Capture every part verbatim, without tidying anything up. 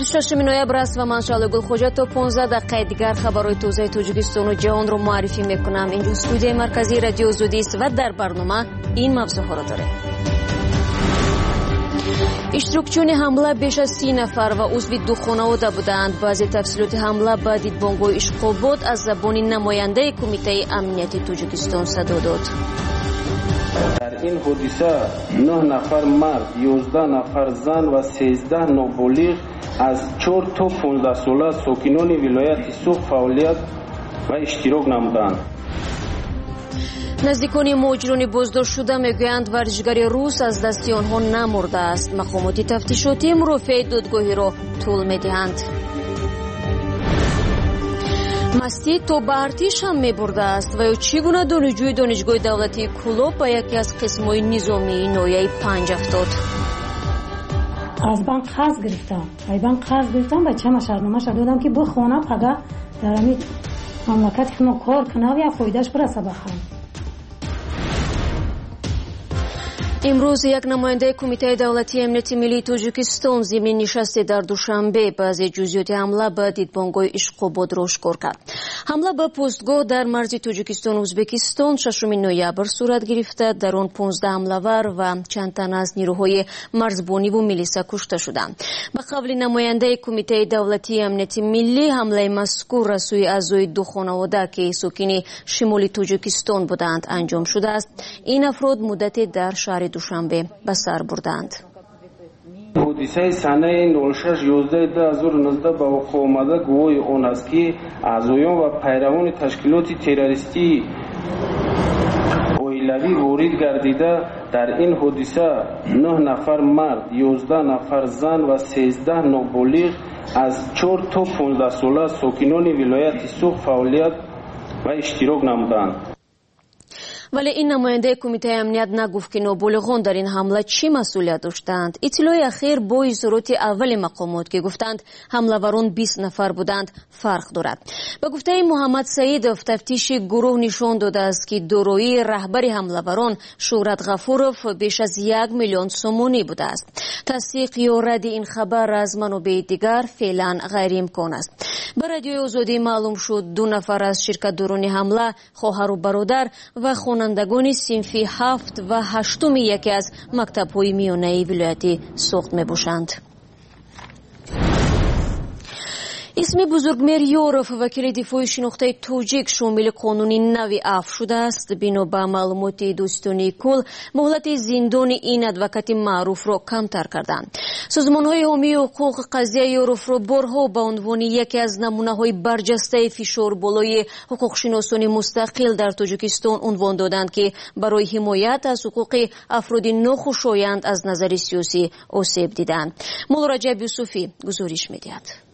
روز ششم نوامبر است و من شعله گلخوجه تا پانزده دقیقه دیگر خبرهای تازه توجیکستان و جهان رو معرفی میکنم. اینجا استودیوی مرکزی رادیو آزادی است و در برنامه این موضوع ها را داره. اشتراکچیون حمله بیش از سی نفر و عضو دو خانواده بودند. بعضی تفصیلات حمله به دیدبانگاه اشقاباد از زبان نماینده کمیته امنیتی توجیکستان صدا داد. در این حادثه نه نفر مرد، یازده نفر زن و سیزده نابالغ از چهار تا پانزده ساله ساکنان ولایت سوخ فعالیت و اشتراک نمودند. نزدیکان مهاجران بازداشت شده میگویند ورزشکار روس از دست آنها نمرده است. مقامات تفتیشاتی مرافع دادگاهی را طول میدهند. مستی تا به ارتش هم میبرده است و یا چگونه دانشجوی دانشگاه دولتی کلوب به یکی از قسم‌های نظامی نویه پنج افتاد. از بانک قرض گرفتم. از بانک قرض گرفتم بچه‌م شرطنامه‌اش دادم که بخونه پگه در همین مملکت که ما کار کنه و فایدهش برسه بخوام. امروز یک نماینده کمیته دولتی امنیت ملی توجیکستان ضمن نشستی در دوشنبه بعضی جزئیات حمله به دیدبانگاه اشقاباد را اشکار کرد. حمله به پستگاه در مرز توجیکستان و ازبکستان ششم نوامبر صورت گرفته. در آن پانزده حمله‌ور و چند تن از نیروهای مرزبانی و میلیسا کشته شدند. به قول نماینده کمیته دولتی امنیت ملی حمله مذکور را سوی اعضای دو خانواده که ساکن شمال توجیکستان بودند انجام شده است. این افراد مدت در شهر دوشنبه به سر بردند. حادثه سنه نود و شش یازده دو هزار و نوزده به وقوع آمده گواهی آن است که اعضایان و پیروان تشکیلات تروریستی اویلوی وارد گردیده. در این حادثه نه نفر مرد، یازده نفر زن و سیزده نابالغ از چهار تا پانزده ساله ساکنان ولایت سوخ فعالیت و اشتراک نمودند. ولی این نماینده کمیته امنیت نگفت که نابالغان در این حمله چی مسئولیت داشتند. اطلاع اخیر با اظهارات اول مقامات که گفتند حمله‌وران بیست نفر بودند فرق دارد. به گفته محمد سعیدов تفتیش گروه نشان داده است که دارایی رهبر حمله‌وران شهرت غفورов بیش از یک میلیون سومانی بوده است. تصدیق یا رد این خبر از منابع دیگر فعلا غیر امکان است. به رادیو آزادی معلوم شد دو نفر از شرکت‌داران حمله خواهر و برادر و خوانندگان صنفی هفت و هشتم یکی از مکتب‌های میانه ولایت سوخت میباشند. اسم بزرگمهر یوروف وکیل دفاع شناخته توجیک شامل قانونی نوی عفو شده است. بنا به معلومات دوستانی کل مهلت زندان این ادوکات معروف را کمتر کردند. سازمان‌های حامی حقوق قضیه یوروف را بارها به عنوان یکی از نمونه‌های برجسته فشار بالای حقوق شناسان مستقل در تاجیکستان عنوان دادند که برای حمایت از حقوق افراد ناخوشایند از نظر سیاسی آسیب دیدند. مولا رجب یوسفی گزارش می‌دهد.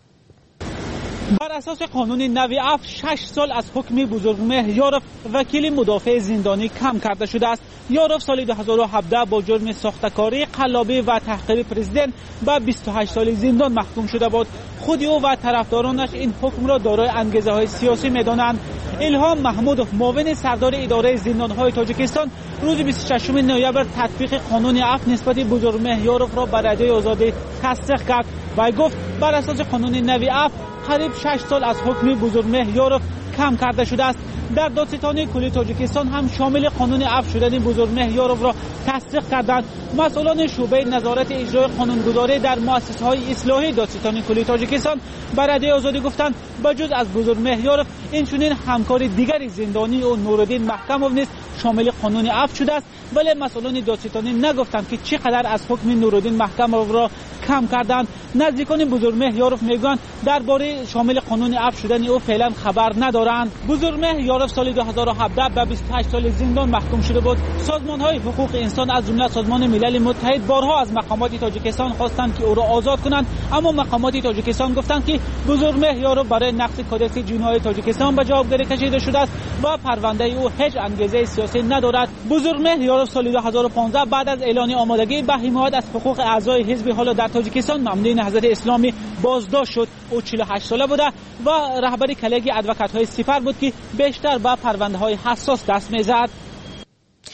بر اساس قانون نوی عفو شش سال از حکم بزرگمهر یوروف وکیل مدافع زندانی کم کرده شده است. یوروف سال دو هزار و هفده با جرم ساختکاری، قلابی و تحقیر پرزیدنت به بیست و هشت سال زندان محکوم شده بود. خود او و طرفدارانش این حکم را دارای انگیزه‌های سیاسی می‌دانند. الهام محمودov معاون سردار اداره زندان‌های تاجیکستان روز بیست و ششم نوامبر تطبیق قانون عفو نسبت بزرگمهر یوروف را به رادیوی آزادی تصدیق کرد و گفت بر اساس قانون نوی عفو قریب شش سال از حکم بزرگمهر یوروف کم کرده شده است. در دادستانی کلی تاجیکستان هم شامل قانون عفو شدن بزرگمهر یوروف را تصدیق کردند. مسئولان شعبه نظارت اجرای قانونگذاری در مؤسسه‌های اصلاحی دادستانی کلی تاجیکستان به رادیو آزادی گفتند بجز از بزرگمهر یوروف این چنین همکار دیگری زندانی و نورالدین محکمov نیز شامل قانون عفو شده است. ولی مسئولان دادستانی نگفتند که چقدر از حکم نورالدین محکمov را کم کردند. نزدیکان بزرگمهر یوروف میگویند درباره شامل قانون عفو شدن او فعلا خبر ندارند. بزرگمهر یوروف سال دو هزار و هفده به بیست و هشت سال زندان محکوم شده بود. سازمان‌های حقوق انسان از جمله سازمان ملل متحد بارها از مقامات تاجیکستان خواستند که او را آزاد کنند، اما مقامات تاجیکستان گفتند که بزرگمهر یوروف برای نقض کدکس جنایی تاجیکستان به جوابگیری کشیده شده است و پرونده او هیچ انگیزه سیاسی ندارد. بزرگمهر یوروف سال دو هزار و پانزده بعد از اعلان آمادگی به حمایت از حقوق اعضای حزب حالا در تاجیکستان مأمورین حضرت اسلامی بازداشت شد. او چهل و هشت ساله بوده و رهبر کلیگ ادوکات‌های سپر بود که بیشتر به پرونده‌های حساس دست می‌زد.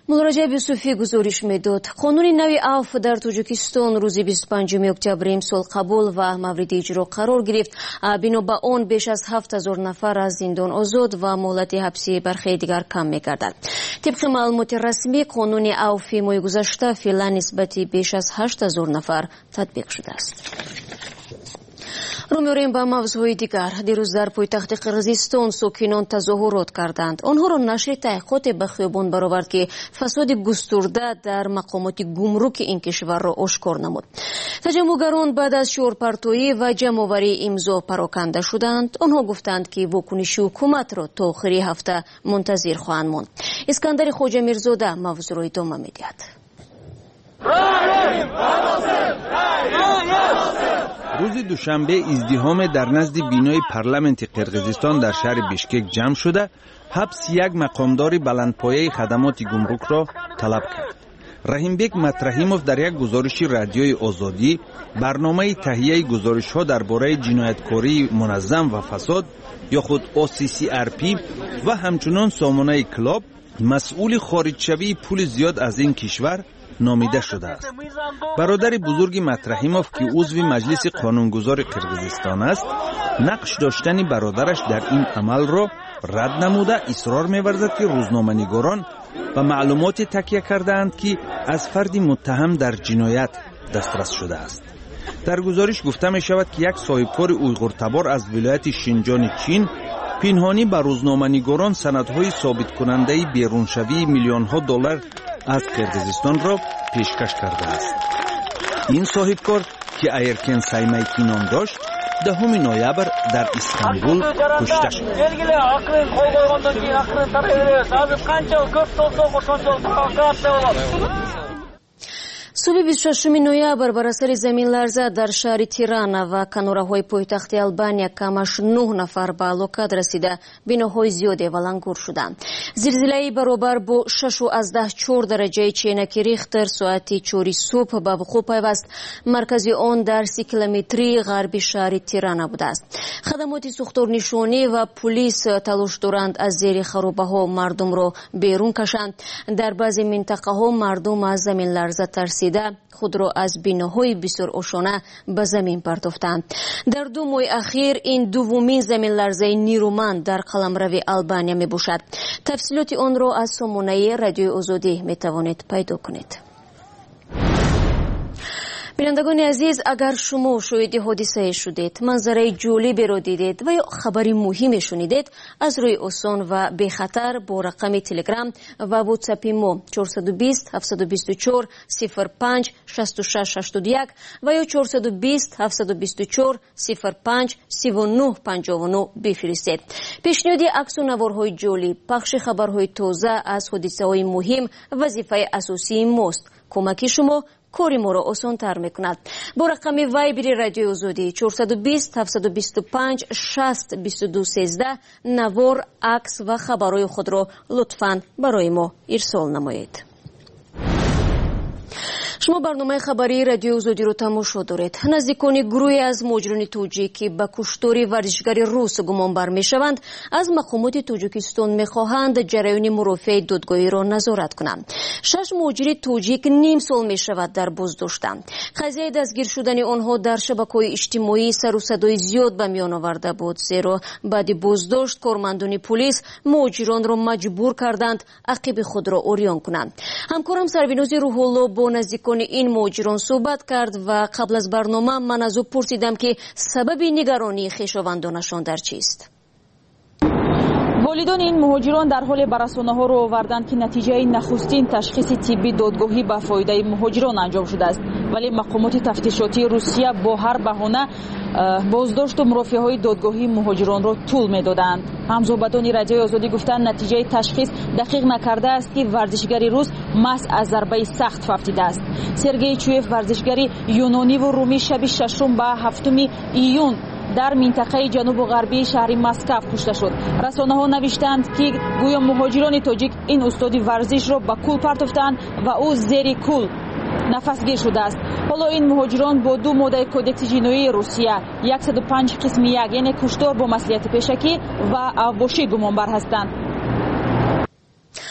مراجع یوسفی گزارش میداد قانون نوی عفو در تاجیکستان روز بیست و پنجم اکتبر امسال قبول و مورد اجرا قرار گرفت. بنا به آن بیش از هفت هزار نفر از زندان آزاد و مهلت حبسی برخی دیگر کم می‌گردد. طبق معلومات رسمی قانون عفو ماه گذشته فعلا نسبت بیش از هشت هزار نفر تطبیق شده است. رو می‌آوریم به موضوعهای دیگر. دیروز در پایتخت قرقیزستان ساکنان تظاهرات کردند. آنها را نشر تحقیقات به خیابان برآورد که فساد گسترده در مقامات گمرک این کشور را آشکار نمود. تجمعگران بعد از شعارپرتویی و جمع‌آوری امضا پراکنده شدند. آنها گفتند که واکنش حکومت را تا آخر هفته منتظر خواهند ماند. اسکندر خواجه میرزاده موضوع را ادامه می‌دهد. روز دوشنبه ازدحام در نزد بینای پارلمانت قرقیزستان در شهر بیشکک جمع شده حبس یک مقامدار بلندپایه خدمات گمرک را طلب کرد. رحیمبک مطرحیموف در یک گزارش رادیوی آزادی برنامه تهیه گزارش‌ها درباره جنایتکاری منظم و فساد یا خود او سی سی آر پی و همچنان سامانه کلاب مسئول خارجشوی پول زیاد از این کشور نامیده شده است. برادر بزرگ مطرحیموف که عضو مجلس قانونگذار قرقیزستان است نقش داشتن برادرش در این عمل را رد نموده اصرار می‌ورزد که روزنامه‌نگاران و معلومات تکیه کردند که از فردی متهم در جنایت دسترس شده است. در گزارش گفته می شود که یک صاحبکار اویغورتبار از ولایت شینجان چین پنهانی به روزنامه‌نگاران سندهای ثابت کننده بیرونشوی میلیون‌ها دلار از قرقیزستان را پیشکش کرده است. این صاحبکار که ایرکن سایمایکی نام داشت دهم نوامبر در استانبول کشته شد. صبح بیست و ششم نوامبر بر اثر زمین لرزه در شهر تیرانا و کناره‌های پایتخت آلبانیا کمش نه نفر به هلاکت رسیده، بناهای زیادی ولنگور شدند. زلزله برابر با شش و از ده چهار درجه چینکی ریختر ساعت چهار صبح به وقوع پیوست. مرکز آن در سی کیلومتری غربی شهر تیرانا بوده است. خدمات ساختارنشانی و پلیس تلاش دارند از زیر خرابه‌ها مردم را بیرون کشند. در بعضی منطقه‌ها مردم از زمین لرزه ترسیده خود را از بناهای بسیار آشنا به زمین پرتافتند. در دو ماه اخیر این دومین زمین لرزه نیرومند در قلمرو آلبانیا می باشد. تفصیلات آن را از سامانه رادیوی آزادی می توانید پیدا کنید. بینندگان عزیز، اگر شما شاهد حادثه شدید، منظره جالبی را دیدید و یا خبری مهمی شنیدید، از روی آسان و بی خطر با رقم تلگرام و واتساپ ما چهارصد و بیست هفتصد و بیست و چهار صفر پنج شصت و شش هشتاد و یک و یا چهارصد و بیست هفتصد و بیست و چهار صفر پنج سی و نه پنجاه و نه بفرستید. پیشنهاد عکس و نوارهای جالب، پخش خبرهای تازه از حادثه‌های مهم وظیفه اساسی ماست. کمک شما کاری ما را آسان تر می کند. با رقم وایبری رادیو آزادی چهارصد و بیست هفتصد و بیست و پنج شصت بیست و دو سیزده نوار، عکس و خبرهای خود را لطفاً برای ما ارسال نمایید. شما برنامه خبری رادیو آزادی رو تماشا دارید. نزدیکان گروهی از مهاجران تاجیکی به کشتار ورزشگر روس گمانبر میشوند. از مقامات تاجیکستان میخواهند جریان مرافع دادگاهی را نظارت کنند. شش مهاجر تاجیک نیم سال میشود در بازداشتند. قضیه دستگیر شدن آنها در شبکه‌های اجتماعی سر و صدای زیاد به میان آورده بود، زیرا بعد بازداشت کارمندان پلیس مهاجران را مجبور کردند عقب خود را عریان کنند. همکارم سربیناز روح‌الله با نزدیکان این مهاجران صحبت کرد و قبل از برنامه من از او پرسیدم که سبب نگرانی خویشاوندانشان در چیست. والدان این مهاجران در حال به رسانه‌ها رو آوردند که نتیجه نخستین تشخیص طبی دادگاهی به فایده مهاجران انجام شده است، ولی مقامات تفتیشاتی روسیه با هر بهانه بازداشت و مرافعه‌های دادگاهی مهاجران را طول می‌دادند. همزبانان رادیوی آزادی گفتند نتیجه تشخیص دقیق نکرده است که ورزشگری روس مس از ضربه سخت ففتیده است. سرگئی چویف ورزشگری یونانی و رومی شب ششم به هفتم ایون در منطقه جنوب و غربی شهر مسکو کشته شد. رسانه‌ها نوشتند که گویا مهاجران تاجیک این استاد ورزش را به کول پرتافتند و او زیر کول نفسگیر شده است. حالا این مهاجران با دو ماده کودکس جنایی روسیه صد و پنج قسم یک یعنی کشتار با مسئولیت پیشکی و اوباشی گمانبر هستند.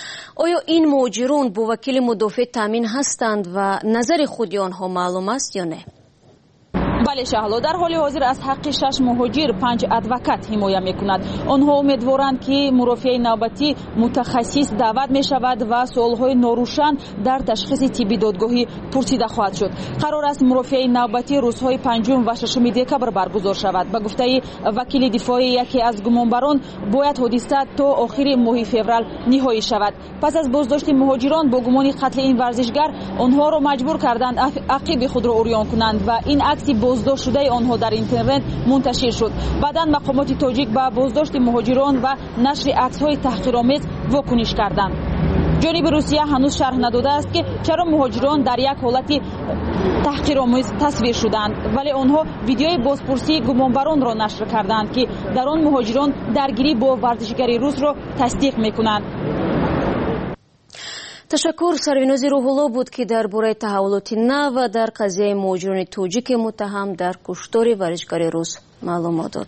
آیا این مهاجران با وکیل مدافع تامین هستند و نظر خود آنها معلوم است یا نه؟ بله شهلا، در حال حاضر از حق شش مهاجر پنج ادوکات حمایت میکند. آنها امیدوارند که مرافع نوبتی متخصص دعوت می شود و سوالهای ناروشن در تشخیص طبی دادگاهی پرسیده خواهد شد. قرار است مرافع نوبتی روزهای پنجم و ششم دکبر برگزار شود. به گفته وکیل دفاعی یکی از گمانبران باید حادثه تا آخر ماه فوریه نهایی شود. پس از بازداشت مهاجران با گمان قتل این ورزشگر، آنها را مجبور کردند عقب خود را عریان کنند و این عکس بازداشت شده آنها در اینترنت منتشر شد. بعداً مقامات تاجیک به بازداشت مهاجران و نشر عکس‌های تحقیرآمیز واکنش کردند. جانب روسیه هنوز شرح نداده است که چرا مهاجران در یک حالت تحقیرآمیز تصویر شدند، ولی آنها ویدیوی بازپرسی گمانبران را نشر کردند که در آن مهاجران درگیری با ورزشگر روس را تصدیق می‌کنند. تشکر. سرویناز روح‌الله بود که درباره تحولات نو در قضیه مهاجران تاجیک متهم در کشتار ورزشکار روس معلومات داد.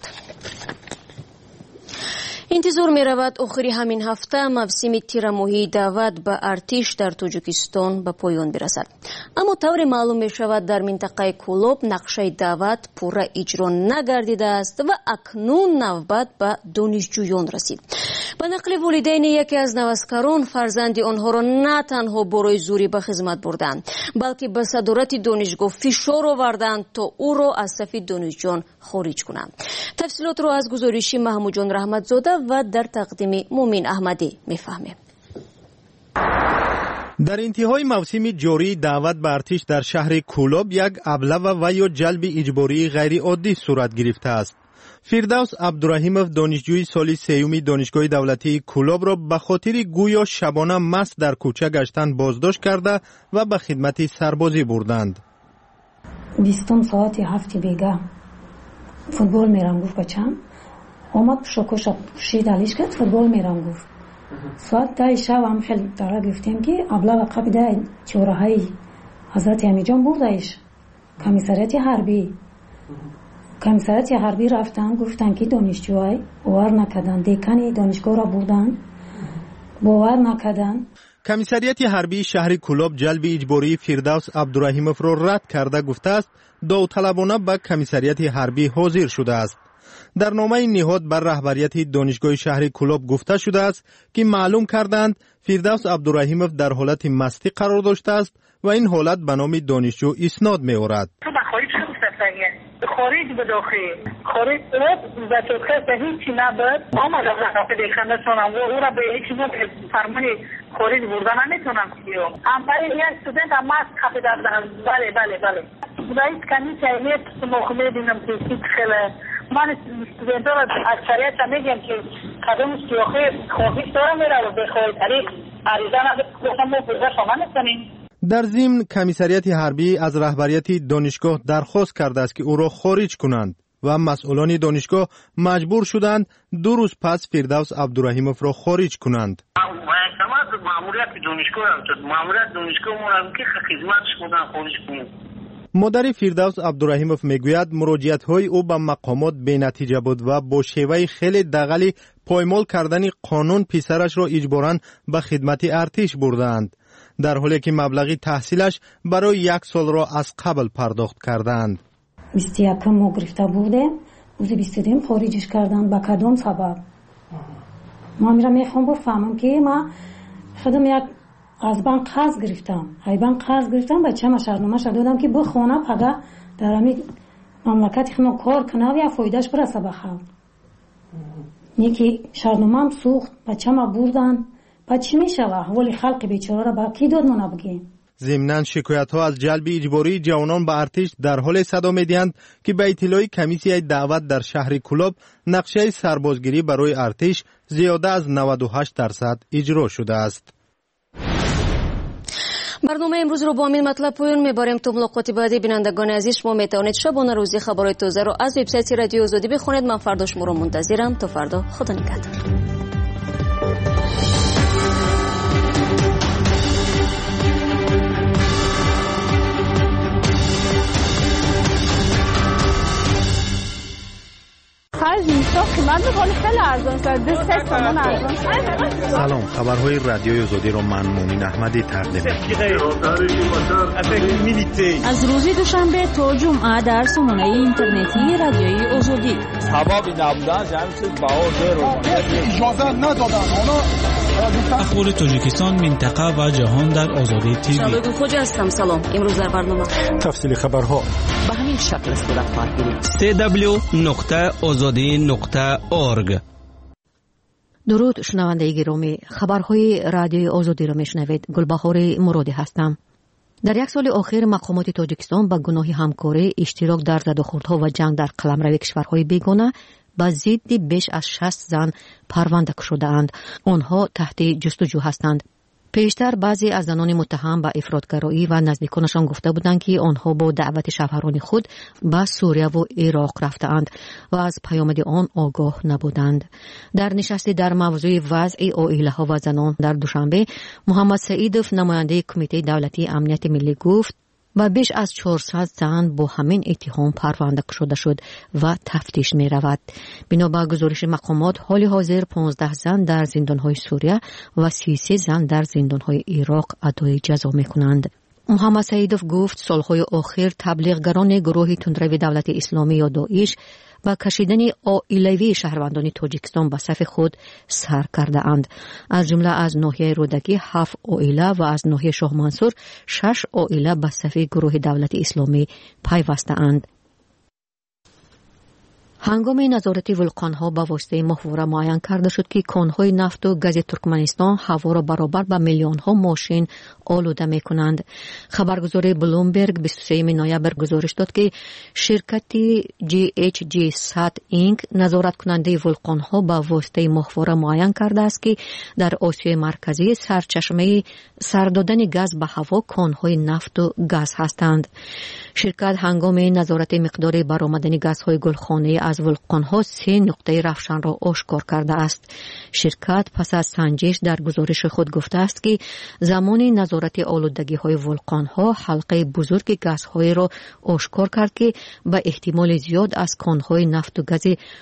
انتظار می رود آخر همین هفته موسم تیرماهی دعوت به ارتش در تاجیکستان به پایان برسد. اما طور معلوم می شود در منطقه کولوب نقشه دعوت پورا اجرا نگردیده است و اکنون نوبت به دانشجویان رسید. به نقل والدین یکی از نوسکران، فرزند آنها را نه تنها برای زوری به خدمت بردند، بلکه به صدارت دانشگاه فشار آوردند تا او را از صف دانشجویان خارج کنند. تفصیلات را از گزارش محمود جان رحمتزاده و در تقدیم مومن احمدی میفهمیم. در انتهای موسم جاری دعوت به ارتش در شهر کولوب یک ابله و یا جلب اجباری غیر عادی صورت گرفته است. فردوس عبدالرحیمов دانشجوی سال سیوم دانشگاه دولتی کولوب را به خاطر گویا شبانه مست در کوچه گشتن بازداشت کرده و به خدمت سربازی بردند. بیستم ساعت هفت بیگه فوتبال میرم گفت بچم. آمد شکوش پوشید علیش کرد فوتبال میرم گفت. ساعت ده شب هم خیلی داره گفتیم که ابله و قبل ده چوره های حضرت امیجان بردهش کمیساریت حربی. کمیساریت حربی رفتن گفتن که دانشجوهای باور نکردن، دیکن دانشگاه را بردن باور نکردن. کمیساریت حربی شهر کولوب جلب اجباری فردوس عبدالرحیمov را رد کرده گفته است داوطلبانه به کمیساریت حربی حاضر شده است. در نامه نهاد بر رهبریت دانشگاه شهر کولوب گفته شده است که معلوم کردند فردوس عبدالرحیمov در حالت مستی قرار داشته است و این حالت به نام دانشجو اسناد می‌آورد. خارج به داخل خارج بود و تو که هیچی نبود آمد از رفت دیگه نتونم و او را به هیچ نوع فرمانی خارج بردن نمیتونم کیو ام برای یک استودنت هم از کافی دادن. بله بله بله رئیس کمیته ایت مخمه دینم که خیلی من استودنت را اکثریت میگم که قدم سیاخی خواهیش دارم میره و بخواهی تاریخ عریضه نگفتم و برده شما نکنیم. در ضمن کمیساریت حربی از رهبریت دانشگاه درخواست کرده است که او را خارج کنند و مسئولان دانشگاه مجبور شدند دو روز پس فردوس عبدالرحیمov را خارج کنند. ماموریت دانشگاه ماموریت دانشگاه مورد که خدمتش بودن خارج کنند. مادر فردوس عبدالرحیمov میگوید مراجعت‌های او به مقامات بی‌نتیجه بود و با شیوه خیلی دغلی پایمال کردن قانون پسرش را اجباراً به خدمت ارتش بردند، در حالی که مبلغ تحصیلش برای یک سال را از قبل پرداخت کردند. بیست و یکم ما گرفته بودیم، روز بیست و دوم خارجش کردن. به کدام سبب؟ ما میرم میخوام بفهمم که ما خودم یک از بانک قرض گرفتم. ای بانک قرض گرفتم بچه‌م شرطنامه شد دادم که بخونه پگه در همین مملکت خودم کار کنه و یا فایدهش برسه به خلق. یکی شرطنامه‌ام سوخت، بچه‌م بردن. بعد چی میشه؟ احوال خلق بیچاره را با کی داد ما نبگیم؟ ضمناً شکایت‌ها از جلب اجباری جوانان به ارتش در حال صدا می‌دهند که به اطلاع کمیسیه دعوت در شهر کولوب نقشه سربازگیری برای ارتش زیاده از نود و هشت درصد اجرا شده است. برنامه امروز رو با همین مطلب پایان میبریم. تا ملاقات بعدی بینندگان عزیز شما میتوانید شبانه روزی خبرهای تازه رو از وبسایت رادیو آزادی بخونید. من فردا شما رو منتظرم. تا فردا، خدا نگهدار. Faz قیمت ولی خیلی ارزان است. سه تومان ارزان. سلام، خبرهای رادیوی آزادی رو من مومین احمدی تقدیم می‌کنم. از روز دوشنبه تا جمعه در سامانه اینترنتی رادیوی آزادی. سبب نبودن جمعیت باور اجازه ندادن. اخبار تاجیکستان، منطقه و جهان در آزادی تیوی. شالود خوجا هستم. سلام. امروز در برنامه تفصیل خبرها به همین شکل صورت خواهد گرفت. سی دبلیو نقطه آزادی نقطه اورگ. درود شنونده گرامی، خبرهای رادیوی آزادی را میشنوید. گلبهار مرادی هستم. در یک سال اخیر مقامات تاجیکستان به گناه همکاری، اشتراک در زدوخوردها و جنگ در قلمرو کشورهای بیگانه با ضد بیش از شصت زن پرونده شده‌اند. آنها تحت جستجو هستند. پیشتر بعضی از زنان متهم به افراطگرایی و نزدیکانشان گفته بودند که آنها با دعوت شوهران خود به سوریه و عراق رفته‌اند و از پیامد آن آگاه نبودند. در نشستی در موضوع وضع عائله‌ها و زنان در دوشنبه، محمد سعیدوف، نماینده کمیته دولتی امنیت ملی، گفت و بیش از چهارصد زن با همین اتهام پرونده شده شد و تفتیش می رود. بنابر گزارش مقامات، حال حاضر پانزده زن در زندانهای سوریه و سی و سه زن در زندانهای عراق ادای جزا می کنند. محمد سعیدوف گفت سالهای آخر تبلیغگران گروه تندروی دولت اسلامی یا داعش با کشیدن عائلوی شهروندان تاجیکستان به صف خود سر کرده اند. از جمله از ناحیه رودکی هفت عائله و از ناحیه شاه منصور شش عائله به صف گروه دولت اسلامی پیوسته اند. هنگام نظارت ولکان‌ها با واسطه ماهواره معین کرده شد که کان‌های نفت و گاز ترکمنستان هوا را برابر با میلیون‌ها ماشین آلوده می‌کنند. خبرگزاری بلومبرگ بیست و سوم نوامبر گزارش داد که شرکت جی اچ جی سات اینک نظارت کننده ولکان‌ها با واسطه ماهواره معین کرده است که در آسیای مرکزی سرچشمه سردادن گاز به هوا کان‌های نفت و گاز هستند. شرکت هنگام نظارت مقدار برآمدن گازهای گلخانه‌ای از ولکان‌ها سه نقطه روشن را آشکار کرده است. شرکت پس از سنجش در گزارش خود گفته است که زمان نظارت آلودگی‌های ولکان‌ها حلقه بزرگ گازهای را آشکار کرد که به احتمال زیاد از کان‌های نفت و گاز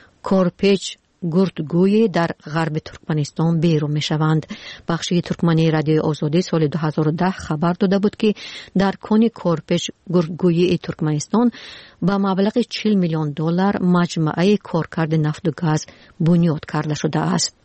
کارپچ گردگوی در غرب ترکمنستان بیرون می شوند. بخش ترکمنی رادیوی آزادی سال دو هزار و ده خبر داده بود که در کان کارپچ گردگوی ترکمنستان با مبلغ چهل میلیون دلار مجموعه کارکرد نفت و گاز بنیاد کرده شده است.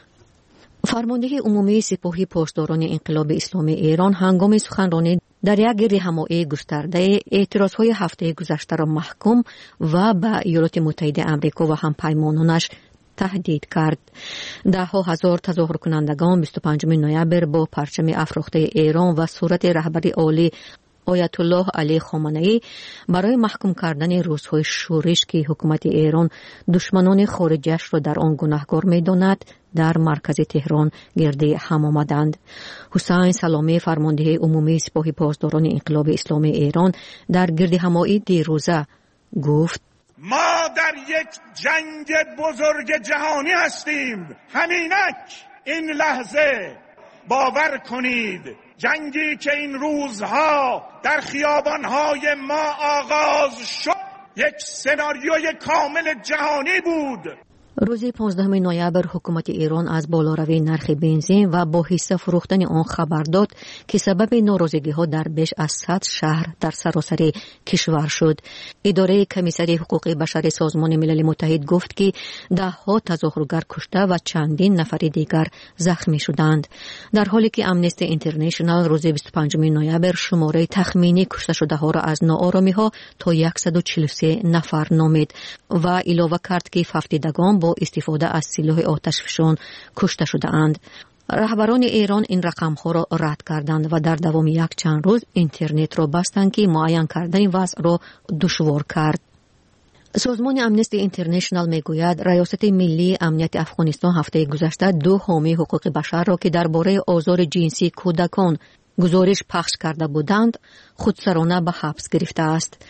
فرمانده عمومی سپاه پاسداران انقلاب اسلامی ایران هنگام سخنرانی در یک گردهمایی گسترده اعتراضهای هفته گذشته را محکوم و به ایالات متحده آمریکا و همپیمانانش تهدید کرد. ده ها هزار تظاهر کنندگان بیست و پنجم نوامبر با پرچم افراخته ایران و صورت رهبر عالی آیت الله علی خامنه‌ای برای محکوم کردن روزهای شورش که حکومت ایران دشمنان خارجیش را در آن گناهکار می‌داند در مرکز تهران گرد هم آمدند. حسین سلامی، فرمانده عمومی سپاه پاسداران انقلاب اسلامی ایران، در گردهمایی دیروزه گفت: ما در یک جنگ بزرگ جهانی هستیم. همینک این لحظه باور کنید جنگی که این روزها در خیابانهای ما آغاز شد یک سناریوی کامل جهانی بود. روز پانزدهم نوامبر حکومت ایران از بالاروی نرخ بنزین و با حصه فروختن آن خبر داد که سبب ناراضگی‌ها در بیش از صد شهر در سراسر کشور شد. اداره کمیسری حقوق بشر سازمان ملل متحد گفت که ده ها تظاهرگر کشته و چندین نفر دیگر زخمی شدند، در حالی که امنستی اینترنشنال روز بیست و پنجم نوامبر شماره تخمینی کشته شده ها را از ناآرامی‌ها تا صد و چهل و سه نفر نامید و علاوه کرد که هفتادگان با استفاده از سلاح آتشفشان کشته شده اند. رهبران ایران این رقم ها را رد کردند و در دوام یک چند روز اینترنت را بستند که معین کردن وضع را دشوار کرد. سازمان امنستی اینترنشنال میگوید ریاست ملی امنیت افغانستان هفته گذشته دو حامی حقوق بشر را که درباره آزار جنسی کودکان گزارش پخش کرده بودند خودسرانه به حبس گرفته است.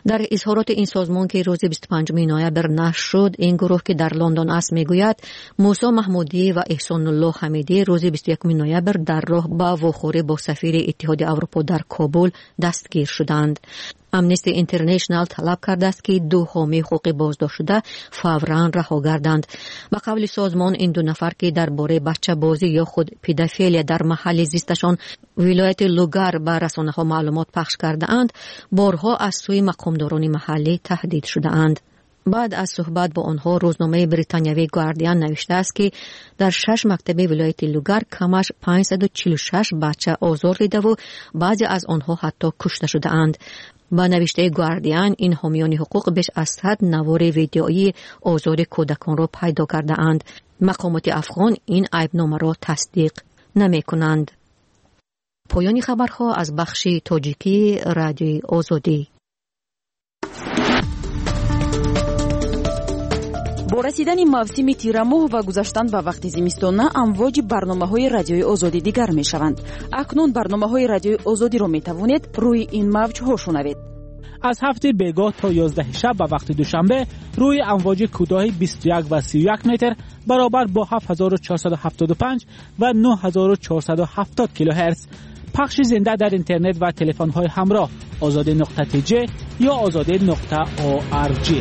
در اظهارات این سازمان که روز بیست و پنجم نوامبر نشر شد، این گروه که در لندن است میگوید موسی محمودی و احسان الله حمیدی روز بیست و یکم نوامبر در راه به واخوری با سفیر اتحاد اروپا در کابل دستگیر شدند. امنستی اینترنشنال طلب کرده است که دو حامی حقوق بازداشت شده فوراً رها گردند. به قول سازمان این دو نفر که درباره بچه بازی یا خود پدافیلیا در محل زیستشان ولایت لوگر به رسانه‌ها معلومات پخش کرده اند، بارها از سوی مقامداران محلی تهدید شده اند. بعد از صحبت با آنها روزنامه بریتانیایی گاردین نوشته است که در شش مکتب ولایت لوگر کمش پانصد و چهل و شش بچه آزار دیده و بعضی از آنها حتی کشته شده اند. با نوشته گاردین این حامیان حقوق بیش از صد نوار ویدئویی آزار کودکان را پیدا کرده اند. مقامات افغان این عیبنامه را تصدیق نمی کنند. پایان خبرها از بخش تاجیکی رادیوی آزادی. با رسیدن موسم تیرماه و گذشتن به وقت زمستان امواج برنامه‌های رادیوی آزادی دیگر می‌شوند. اکنون برنامه‌های رادیوی آزادی را می‌توانید روی این موج‌ها شنوید. از هفته بیگاه تا یازده شب به وقت دوشنبه روی امواج کوتاه بیست و یک و سی و یک متر برابر با هفت هزار و چهارصد و هفتاد و پنج و نه هزار و چهارصد و هفتاد کیلوهرتز پخش زنده در اینترنت و تلفن‌های همراه آزادی نقطه تی جی یا آزادی نقطه او آر جی.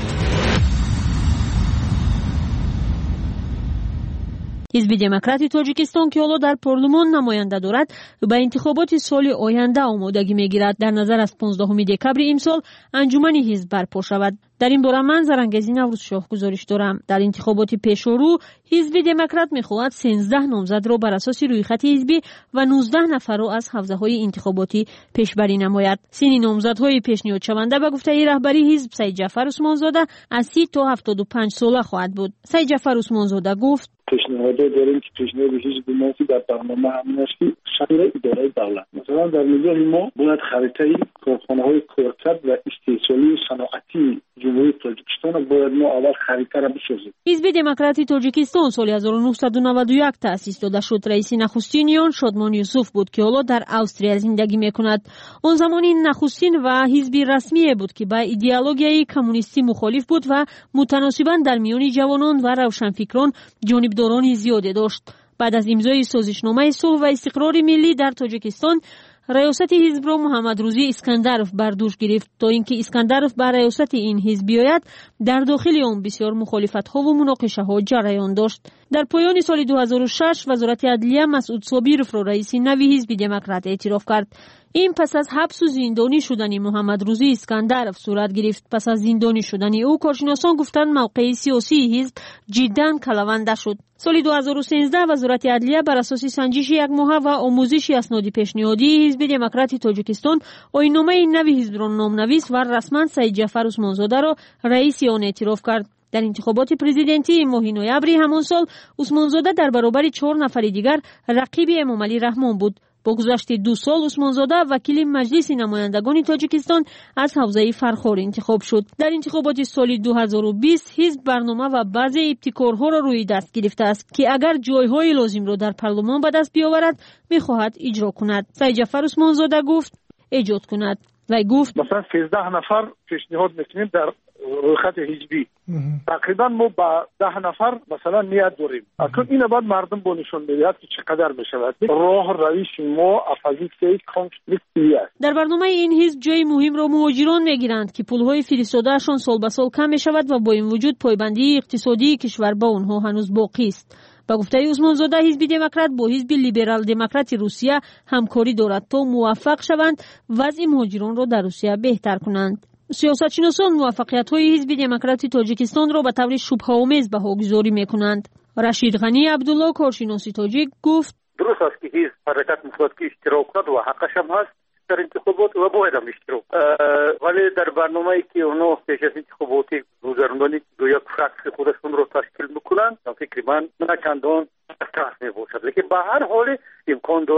حزب دموکرات تاجیکستان که حالا در پارلمان نماینده دارد به انتخابات سال آینده آمادگی میگیرد. در نظر از پانزدهم دکبر امسال انجمن حزب برپا شود. در این باره من زرنگزی نوروز شاه گزارش دارم. در انتخابات پیشرو حزب دموکرات میخواهد سیزده نامزد را بر اساس رویخط حزبی و نوزده نفر را از حوزه‌های انتخاباتی پیشبری نماید. سن نامزدهای پیشنهاد شونده به گفته رهبری حزب سید جعفر عثمانزاده از سی تا هفتاد و پنج ساله خواهد بود. سید جعفر عثمانزاده گفت پیشنهادات داریم که پیشنهاد حزب ما که در برنامه همین است که شامل اداره دولت مثلا در نگاه ما باید خریطه کارخانه‌های کارکرد و استحصالی صنعتی جمهوری تاجیکستان باید ما اول خریطه را بسازیم. حزب دموکرات تاجیکستان سال هزار و نهصد و نود و یک تأسیس داده شد. رئیس نخستین آن شادمان یوسف بود که حالا در استرالیا زندگی می‌کند. آن زمان این نخستین و حزب رسمی بود که با ایدئولوژی کمونیستی مخالف بود و متناسباً در میان جوانان و روشنفکران جانبداران زیادی داشت. بعد از امضای سازشنامه صلح و استقرار ملی در تاجیکستان ریاست حزب را محمد روزی اسکندرف بر دوش گرفت. تا اینکه اسکندرف بر ریاست این حزب بیاید در داخل آن بسیار مخالفت‌ها و مناقشه‌ها جریان داشت. در پایان سال دو هزار و شش وزارت عدلیه مسعود صابیرف را رئیس نوی حزب دموکرات اعتراف کرد. این پس از حبس و زندانی شدن محمد روزی اسکندرف صورت گرفت. پس از زندانی شدن او کارشناسان گفتند موقع سیاسی حزب جداً کلونده شد. سال دو هزار و سیزده وزارت عدلیه بر اساس سنجش یک ماهه و آموزش اسناد پیشنهادی حزب دموکرات تاجیکستان آیین‌نامه نوی حزب را نام‌نویس و رسما سید جعفر عثمانزاده را رئیس آن اعتراف کرد. در انتخابات پرزیدنتی ماه نوامبر همان سال عثمانزاده در برابر چهار نفر دیگر رقیب امامعلی رحمان بود. با گذشت دو سال عثمانزاده وکیل مجلس نمایندگان تاجیکستان از حوزه فرخار انتخاب شد. در انتخابات سال دو هزار و بیست حزب برنامه و بعضی ابتکارها را روی دست گرفته است که اگر جایهای لازم را در پارلمان به دست بیاورد میخواهد اجرا کند. سید جعفر عثمانزاده گفت ایجاد کند. وی گفت مثلا سیزده نفر پیشنهاد میکنیم در رویخط حزبی. تقریبا ما با ده نفر مثلا نیت داریم. اکنون این بعد مردم با نشون میدهد که چقدر میشود. راه روش ما اپوزیسیون کنفلیکتی است. در برنامه این حزب جای مهم را مهاجران میگیرند که پولهای فرستادهشان سال به سال کم میشود و با این وجود پایبندی اقتصادی کشور با آنها هنوز باقی است. با گفته عثمانزاده حزب دموکرات با حزب لیبرال دموکرات روسیه همکاری دارد تا موفق شوند وضع مهاجران را در روسیه بهتر کنند. سیاستشناسان موفقیت‌های حزب دموکرات تاجیکستان را به طور شبهه‌آمیز بهاگذاری می‌کنند. رشید غنی عبدالله کارشناس تاجیک گفت درست است که حزب حرکت می‌خواهد که اشتراک کند و حقش هم هست در انتخابات و باید هم اشتراک. ولی در برنامه‌ای که اونا پیش از انتخابات گذراندن دو یک فرقه خودشون رو تشکیل می‌کنند فکر من نه چندان تاثیر می‌باشد. لیکن به هر حال امکان دارد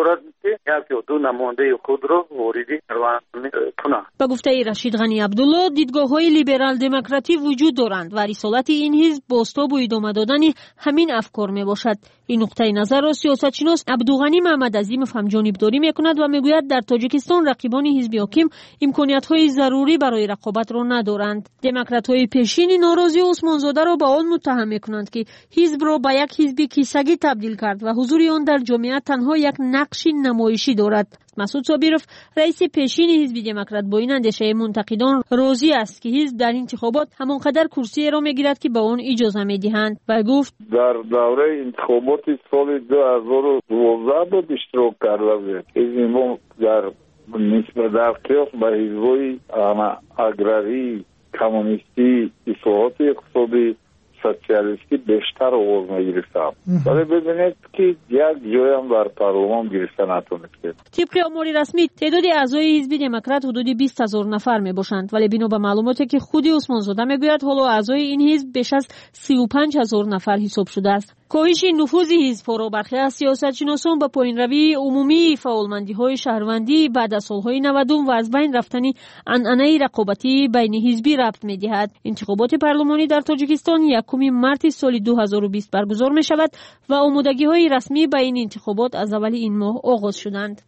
که یک یا دو نماینده خود را واردی کنند. به گفته رشید غنی عبدالله، دیدگاه‌های لیبرال دموکراتی وجود دارند و رسالت این حزب بازتاب و ادامه دادن همین افکار میباشد. این نقطه نظر را سیاستشناس عبدالغنی محمد عظیمов هم جانبداری میکند و میگوید در تاجیکستان رقیبان حزب حاکم امکانیت‌های ضروری برای رقابت را ندارند. دموکرات‌های پیشین ناراضی عثمانزاده را به آن متهم میکنند که حزب را به یک حزب کیسگی تبدیل کرد و حضور آن در جامعه تنها یک نقش نمایشی دارد. مسعود صابرов رئیس پیشین حزب دموکرات با این اندیشه منتقدان راضی است که حزب در انتخابات همانقدر کرسی را میگیرد که به آن اجازه میدهند و گفت در دوره انتخابات سال دو هزار و دوازده بود اشتراک کرده. حزب ما در نسبت در قیاس به حزب‌های اگراری، کمونیستی، اصلاحات اقتصادی، سوسیالیستی بیشتر آواز می‌گرفتم. ولی ببینید که یک جای هم در پارلمان گرفته نتونست. طبق آمار رسمی تعداد اعضای حزب دموکرات حدود بیست هزار نفر میباشند، ولی بنا به معلوماتی که خود عثمانزاده میگوید حالا اعضای این حزب بیش از سی و پنج هزار نفر حساب شده است. کاهش نفوذ حزب‌ها را برخی از سیاستشناسان به پایین‌روی عمومی فعالمندی‌های شهروندی بعد از سال‌های نودم و از بین رفتن عنعنه رقابتی بین حزبی ربط می‌دهد. انتخابات پارلمانی در تاجیکستان یکم مارس سال دو هزار و بیست برگزار می‌شود و آمادگی‌های رسمی به این انتخابات از اول این ماه آغاز شدند.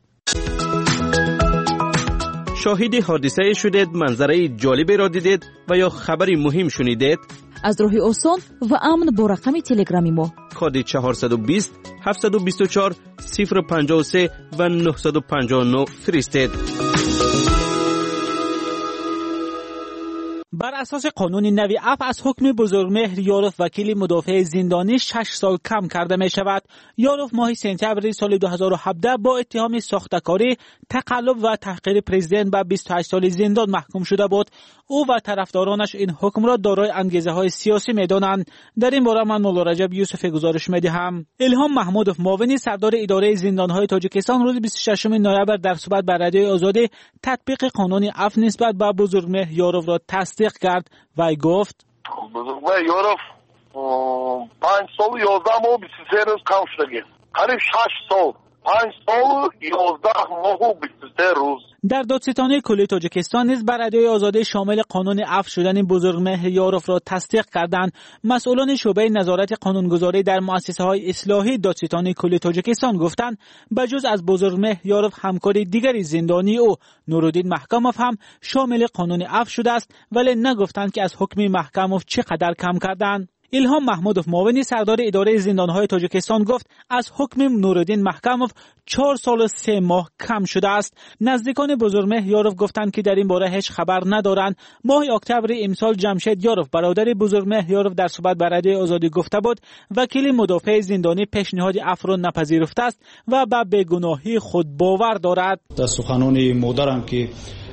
شاهد حادثه شدید، منظره جالبی را دیدید و یا خبری مهم شنیدید؟ از راه آسان و امن با رقم تلگرامی ما کد چهارصد و بیست هفتصد و بیست و چهار صفر پنجاه و سه و نهصد و پنجاه و نه فرستید. بر اساس قانون نوی اف از حکم بزرگمهر یاروف وکیل مدافع زندانی شش سال کم کرده می شود. یاروف ماه سپتامبر سال دو هزار و هفده با اتهام ساختکاری، تقلب و تحقیر پرزیدنت به بیست و هشت سال زندان محکوم شده بود. او و طرفدارانش این حکم را دارای انگیزه های سیاسی می دانند. در این باره من مولا رجب یوسفی گزارش می دهم. الهام محمودوف معاون سردار اداره زندان های تاجیکستان روز بیست و ششم نوامبر در صحبت با رادیوی آزادی تطبیق قانون اف نسبت به بزرگمهر یاروف را تصدیق کرد و گفت بزرگمهر یاروف پنج سال یازده ماه بیست و سه روز کم شده، قریب شش سال پنج سال یازده ماه و بیست و سه روز. در دادستانی کلی تاجیکستان نیز بر رادیوی آزادی شامل قانون عفو شدن بزرگمهر یاروف را تصدیق کردند. مسئولان شعبه نظارت قانونگذاری در مؤسسه‌های اصلاحی دادستانی کلی تاجیکستان گفتند بجز از بزرگمهر یاروف همکار دیگری زندانی او نورالدین محکموف هم شامل قانون عفو شده است، ولی نگفتند که از حکم محکموف چقدر کم کردند. الهام محمودوف معاون سردار اداره زندانهای تاجیکستان گفت از حکم نورالدین محکموف چهار سال و سه ماه کم شده است. نزدیکان بزرگمهر یاروف گفتند که در این باره هیچ خبر ندارند. ماه اکتبر امسال جمشید یاروف برادر بزرگمهر یاروف در صحبت با رادیوی آزادی گفته بود وکیل مدافع زندانی پیشنهاد عفو را نپذیرفته است و به بیگناهی خود باور دارد. در سخنان مادرم که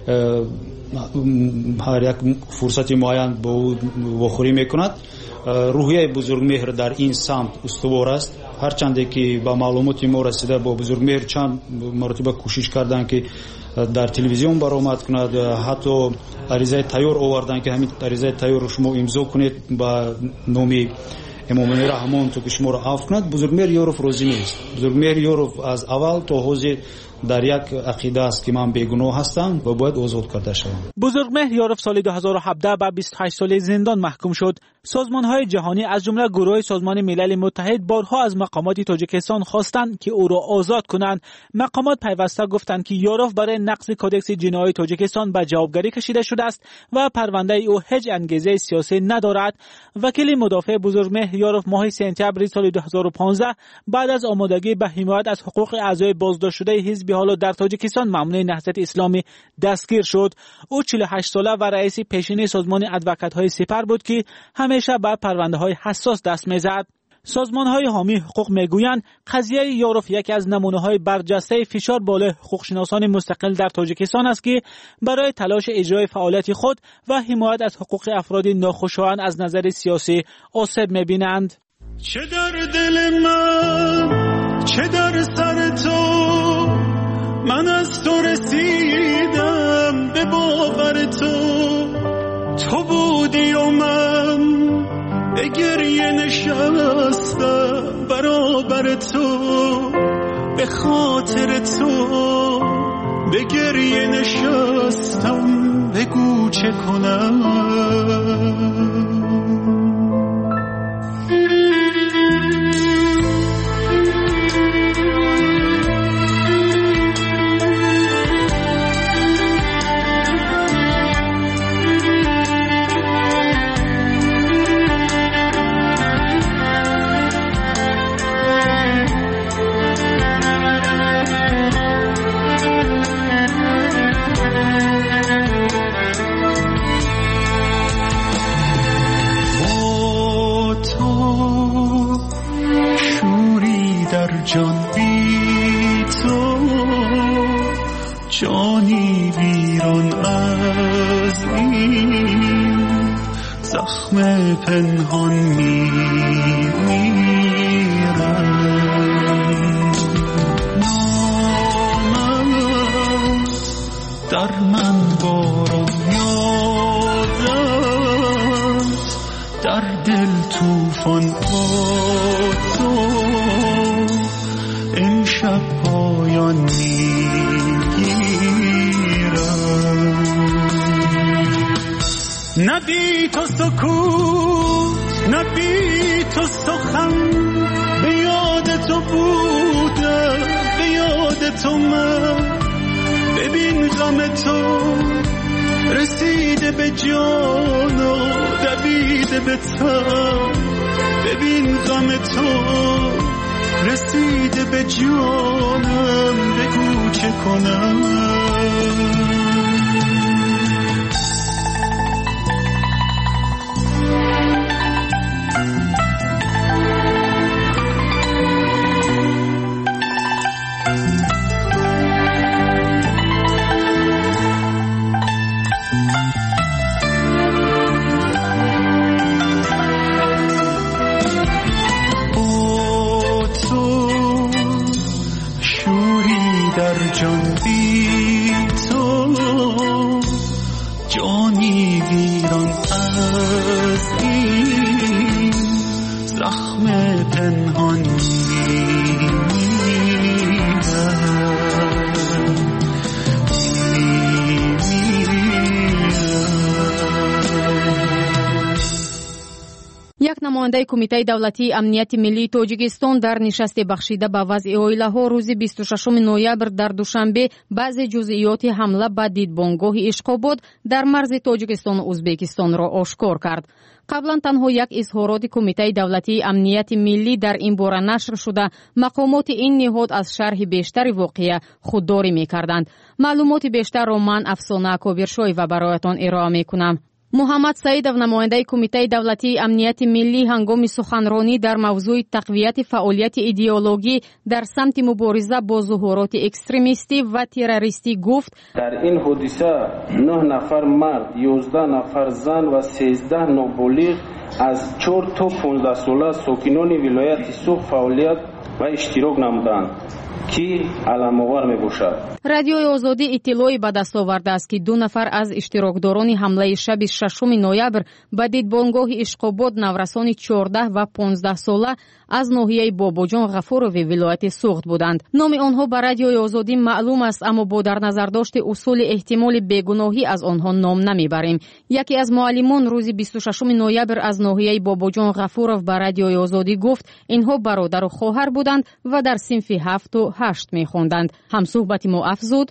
هر یک فرصت معین با او واخوری میکند، روحیه بزرگمهر در این سمت استوار است. هرچند که با معلومات ما رسیده با بزرگمهر چند مرتبه کوشش کردند که در تلویزیون برآمد کند، حتی عریضه تیار آوردن که همین عریضه تیار رو شما امضا کنید با نام امام رحمان تو که شما را عفو کند. بزرگمهر یاروف راضی نیست. بزرگمهر یاروف از اول تا حاضر در یک عقیده است که من بیگناه هستم و باید آزاد کرده شوم. بزرگمهر یاروف سال دو هزار و هفده به بیست و هشت سال زندان محکوم شد. سازمان‌های جهانی از جمله گروه سازمان ملل متحد بارها از مقامات تاجیکستان خواستند که او را آزاد کنند. مقامات پیوسته گفتند که یاروف برای نقض کدکس جنایی تاجیکستان به جوابگری کشیده شده است و پرونده او هیچ انگیزه سیاسی ندارد. وکیل مدافع بزرگمهر یاروف ماه سپتامبر سال دو هزار و پانزده بعد از آمادگی به حمایت از حقوق اعضای بازداشت شده حزب حالا در تاجیکستان ممنوع نهضت اسلامی دستگیر شد. او چهل و هشت ساله و رئیس پیشین سازمان ادوکات‌های سپر بود که همیشه به پرونده‌های حساس دست می‌زد. سازمان‌های حامی حقوق میگویند قضیه یاروف یکی از نمونه‌های برجسته فشار بالای حقوقشناسان مستقل در تاجیکستان است که برای تلاش اجرای فعالیت خود و حمایت از حقوق افراد ناخوشایند از نظر سیاسی آسیب می‌بینند. چه در دل من چه در سر تو، من از تو رسیدم به باور تو، تو بودی و من به گریه نشستم برابر تو، به به خاطر تو به گریه نشستم بگو چه کنم جان بی تو جانی ویران از این زخم پنهان میمیرم نامت در من باران یادت در دل توفان با تو این شب پایان میگیرم نه بی تو سکوت نه بی تو سخن به یاد تو بوده به یاد تو من ببین غم تو رسیده به جان و دویده به تن ببین غم تو رسیده به جانم بگو چه کنم جان بی تو جانی ویران از این زخم پنهان як намояндаи кумитаи давлатии амнияти миллии тоҷикистон дар нишасте бахшида ба вазъи оилаҳо рӯзи бисту шашуми ноябр дар душанбе баъзе ҷузъиёти ҳамла ба дидбонгоҳи ишқобод дар марзи тоҷикистону ӯзбекистонро ошкор кард. қаблан танҳо як изҳороти кумитаи давлатии амнияти миллӣ дар ин бора нашр шуда мақомоти ин ниҳод аз шарҳи бештари воқеа худдорӣ мекарданд. маълумоти бештарро ман Афсона Акобиршоева бароятон ироа мекунам. муҳаммад Саидов, намояндаи кумитаи давлатии амнияти миллӣ, ҳангоми суханронӣ дар мавзӯи тақвияти фаъолияти идеологӣ дар самти мубориза бо зуҳуроти экстремистӣ ва террористӣ гуфт: дар ин ҳодиса нӯҳ нафар мард, ёздаҳ нафар зан ва сездаҳ ноболиғ аз чор то понздаҳсола сокинони вилояти Суғ фаъолият ва иштирок намуданд ки аламовар мебошад. радиои озодӣ иттилои ба даст овардааст ки ду нафар аз иштирокдорони ҳамлаи шаби шашуми ноябр ба дидбонгоҳи ишқобод наврасони чордаҳ ва понздаҳсола аз ноҳияи Бобоҷон Ғафурови вилояти Суғд буданд. номи онҳо ба радиои озодӣ маълум аст, аммо бо дар назардошти усули эҳтимоли бегуноҳӣ аз онҳо ном намебарем. яке аз муаллимон рӯзи бисту шашуми ноябр аз ноҳияи Бобоҷон Ғафуров ба радиои озодӣ гуфт инҳо бародару хоҳар буданд ва дар синфи ҳафту ҳашт мехонданд. ҳамсӯҳбати мо афзуд: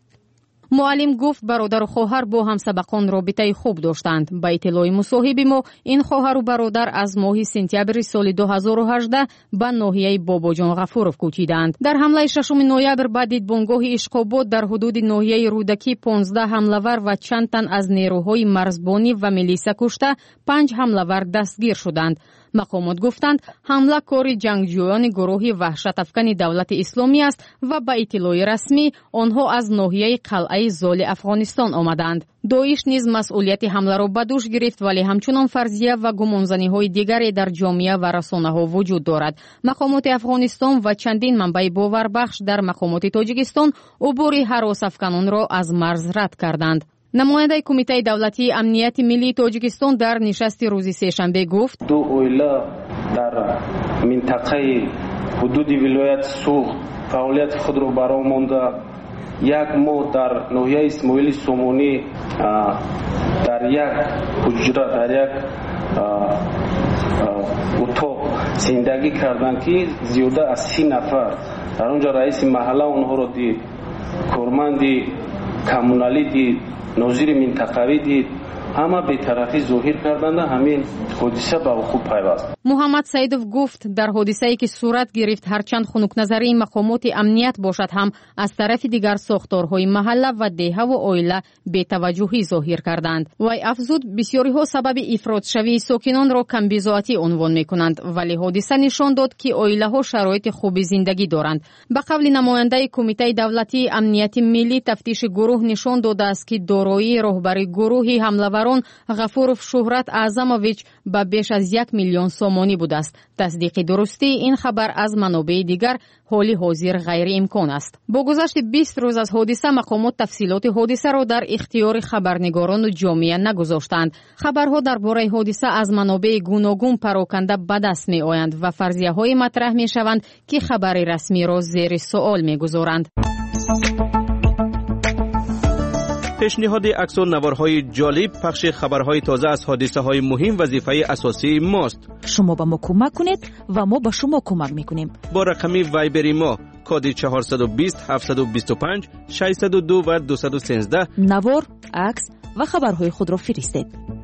муаллим гуфт бародару хоҳар бо ҳамсабақон робитаи хуб доштанд. ба иттилои мусоҳиби мо, ин хоҳару бародар аз моҳи сентябри соли ду ҳазору ҳаждаҳ ба ноҳияи Бобоҷон Ғафуров кӯчиданд. дар ҳамлаи шашуми ноябр ба дидбонгоҳи ишқобод дар ҳудуди ноҳияи Рӯдакӣ понздаҳ ҳамлавар ва чанд тан аз нерӯҳои марзбонӣ ва милиса кушта, панҷ ҳамлавар дастгир шуданд. мақомот гуфтанд ҳамла кори ҷангҷӯёни гурӯҳи ваҳшатафкани давлати исломӣ аст ва ба иттилои расмӣ онҳо аз ноҳияи қалъаи Золи Афғонистон омаданд. доиш низ масъулияти ҳамларо ба дӯш гирифт, вале ҳамчунон фарзия ва гумонзаниҳои дигаре дар ҷомеа ва расонаҳо вуҷуд дорад. мақомоти Афғонистон ва чандин манбаи боварбахш дар мақомоти Тоҷикистон убури ҳаросафканонро аз марз рад карданд. намояндаи кумитаи давлатии амнияти миллии Тоҷикистон дар нишасти рӯзи сешанбе гуфт: ду оила дар минтақаи حدود ولایت سوخت فعالیت خود را برآورده. یک ماه در ناحیه اسماعیل سومانی در یک حجره در یک اتاق زندگی کردند که زیاده از سی نفر. در اونجا رئیس محله اونها را دید، کارمند کمونالی دید، ناظر منطقوی دید، همه بی‌طرفی ظاهر کردند. همین حادثه به وقوع پیوست. محمد سعیدов گفت در حادثه‌ای که صورت گرفت هرچند خنک‌نظری مقامات امنیت باشد هم از طرف دیگر ساختارهای محله و دهه و عائله بی‌توجهی ظاهر کردند. وی افزود بسیاری‌ها سبب افراط‌شوی ساکنان را کمبزاعتی عنوان می‌کنند، ولی حادثه نشان داد که عائله‌ها شرایط خوب زندگی دارند. به قول نماینده کمیته دولتی امنیت ملی تفتیش گروه نشان داده است که دارایی رهبر گروه حمله‌وران غفورов شهرت اعظمویچ به بیش از یک میلیون سومانی بوده است. تصدیق درستی این خبر از منابع دیگر حالی حاضر غیر امکان است. با گذشت بیست روز از حادثه مقامات تفصیلات حادثه را در اختیار خبرنگاران و جامعه نگذاشتند. خبرها درباره حادثه از منابع گوناگون پراکنده به دست می آیند و فرضیه های مطرح می شوند که خبر رسمی را زیر سوال می گذارند. پیشنهاد عکس و نوارهای جالب، پخش خبرهای تازه از حادثه های مهم وظیفه اساسی ماست. شما به ما کمک کنید و ما به شما کمک میکنیم. با رقم وایبری ما کد چهارصد و بیست هفتصد و بیست و پنج ششصد و دو و دویست و سیزده نوار، عکس و خبرهای خود را فرستید.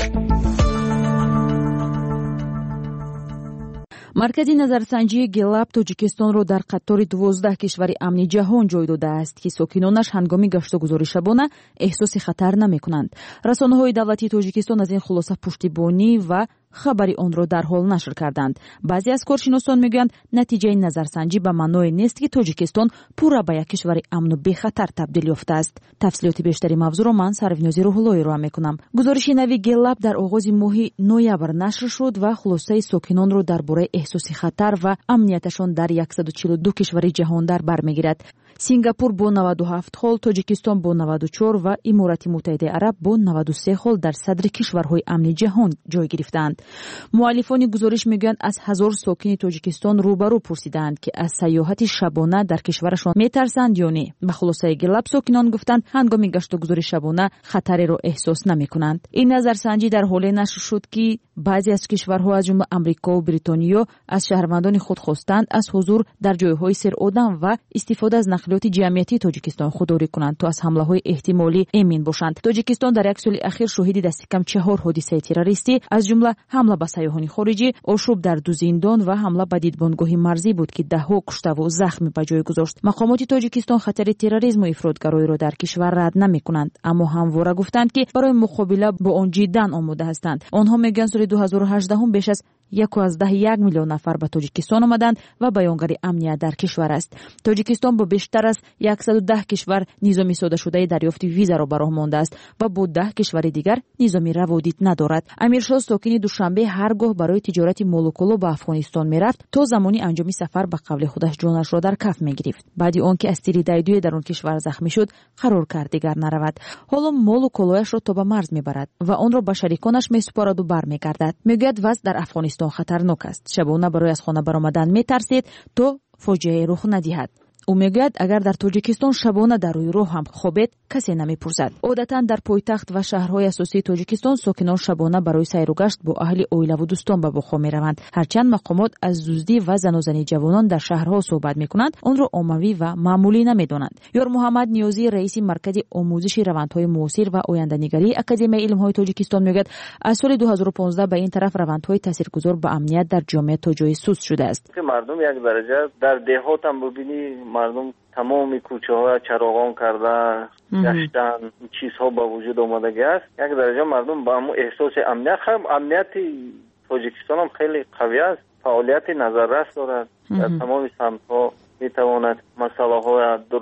مرکزی نظرسنجی گلاب تاجیکستان را در قطار دوازده کشور امنی جهان جای داده است که ساکنانش هنگام گشت و گذار شبانه احساس خطر نمی کنند. رسانه‌های دولتی تاجیکستان از این خلاصه پشتیبانی و خبری آن را در حال نشر کردند. بعضی از کارشناسان میگویند نتیجه نظرسنجی به معنای نیست که تاجیکستان پورا به یک کشور امن و بخطر تبدیل یافته است. تفصیلات بیشتری موضوع را من سروینازی روح‌اللهی را میکنم. گزارش نوی گلاب در آغاز ماه نوامبر نشر شد و خلاصه ساکنان را درباره احساس خطر و امنیتشان در صد و چهل و دو کشور جهان در بر میگیرد. سینگاپور با نود و هفت خال، تاجیکستان با نود و چهار و امارات متحده عرب با نود و سه خال در صدر کشورهای امنی جهان جای گرفتند. مؤلفان گزارش میگویند از هزار ساکن تاجیکستان روبرو پرسیدند که از سیاحت شبانه در کشورشان میترسند یا نه. به خلاصه گلاب ساکنان گفتند هنگام گشت و گذار شبانه خطری را احساس نمیکنند. این نظرسنجی در حال نشر شد که بعضی از کشورها از جمله آمریکا و بریتانیا از شهروندان خود خواستند از حضور در جایهای سر آدم و استفاده از نقلیات جمعیتی تاجیکستان خودداری کنند تا از حمله‌های احتمالی امین باشند. تاجیکستان در یک سال اخیر شاهد دست کم چهار حادثه تروریستی از جمله حمله به سیاحان خارجی، آشوب در دو زندان و حمله به دیدبانگاه مرزی بود که ده‌ها کشته و زخمی به جای گذاشت. مقامات تاجیکستان خطر تروریسم و افراطگرایی را در کشور رد نمی‌کنند، اما همواره گفتند که برای مقابله با آن جداً آماده هستند. آنها میگن سال دو هزار و هجده هم بیش از یک و از ده یک میلیون نفر به تاجیکستان آمدند و بیانگر امنیت در کشور است. تاجیکستان با بیشتر از صد و ده کشور نظام ساده شده دریافت ویزا را به راه مانده است و با ده کشور دیگر نظام روادید ندارد. امیرشاه ساکن دوشنبه هرگاه برای تجارت مال و کالا به افغانستان میرفت تا زمانی انجام سفر به قول خودش جانش را در کف میگرفت. بعد آنکه از تیر دیدوی در آن کشور زخمی شد قرار کرد دیگر نرود. حالا مال و کالایش را تا به مرز میبرد و آن را به شریکانش میسپارد و برمیگردد. میگوید وضع در افغانستان خطرناک است. شبانه برای از خانه برآمدن میترسید تا فاجعه رخ ندهد. او میگوید اگر در تاجیکستان شبانه در روی راه هم خوابید کسی نمیپرسد. عادتا در پایتخت و شهرهای اساسی تاجیکستان ساکنان شبانه برای سیر و گشت با اهل عائله و دوستان به بخا میروند. هرچند مقامات از دزدی و زن و زنی جوانان در شهرها صحبت میکنند، آن را عمومی و معمولی نمیدانند. یار محمد نیازی رئیس مرکز آموزش روندهای معاصر و آینده‌نگری اکادمی علم‌های تاجیکستان میگوید از سال دو هزار و پانزده به این طرف روندهای تاثیرگذار به امنیت در جامعه تا جای سوس شده است. مردم یک درجه در دهات هم ببینی مردم تمام کوچه ها چراغان کردن، گشتن، چیزها با وجود آمدگی است. یک درجه مردم با همون احساس امنیت، خیلی امنیت تاجیکستان هم خیلی قوی است. فعالیت نظررس دارد در تمام سمت ها، میتواند مسئله های درست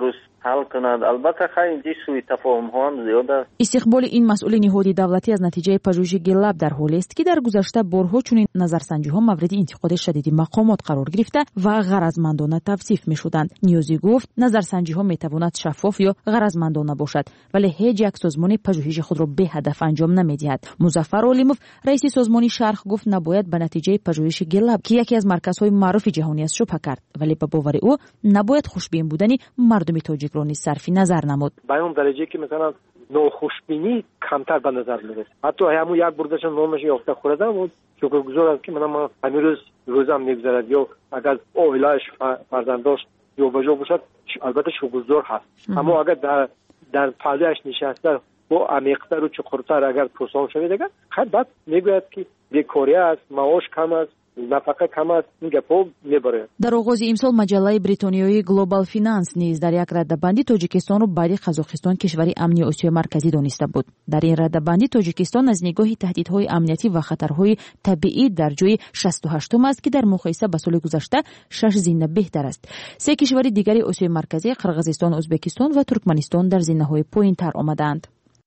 حل کند. البته خیلی سوء تفاهم ها هم زیاد است. استقبال این مسئول نهادی دولتی از نتیجه پژوهش گلاب در حالی است که در گذشته بارها چنین نظرسنجی ها مورد انتقاد شدید مقامات قرار گرفته و غرضمندانه توصیف می شدند. نیازی گفت نظرسنجی ها می تواند شفاف یا غرضمندانه باشد ولی هیچ یک سازمان پژوهش خود را به هدف انجام نمی دهد. مظفر عالموف رئیس سازمان شرق گفت نباید به نتیجه پژوهش گلاب که یکی از مرکزهای معروف جهانی است شبهه کرد ولی به باور او نباید خوشبین بودن مردم تاجیک را نیز صرف نظر نمود. به اون درجه که مثلا ناخوشبینی کمتر به نظر میاد. حتی همون یک بردش نامش یافته خورده بود شکرگزار است که من امروز روزم میگذرد یا اگر اویلایش فرزنداش یا بجا باشد البته شکرگزار هست. اما اگر در در پاداش نشسته با عمیق‌تر و چقرتر اگر پرسان شوید دیگه خیلی بد میگوید که بیکاری است، معاش کم است، نفقه کم است، این گپا میبره. در آغاز امسال مجله بریتانیایی گلوبال فیننس نیز در یک رده‌بندی تاجیکستان را بعد قزاقستان کشوری امنی آسیای مرکزی دانسته بود. در این رده‌بندی تاجیکستان از نگاه تهدیدهای امنیتی و خطرهای طبیعی در جای شصت و هشت است که در مقایسه با سال گذشته شش زینه بهتر است. سه کشور دیگری آسیای مرکزی قرقیزستان، ازبکستان و ترکمنستان در زینه‌های پایین‌تر آمدند.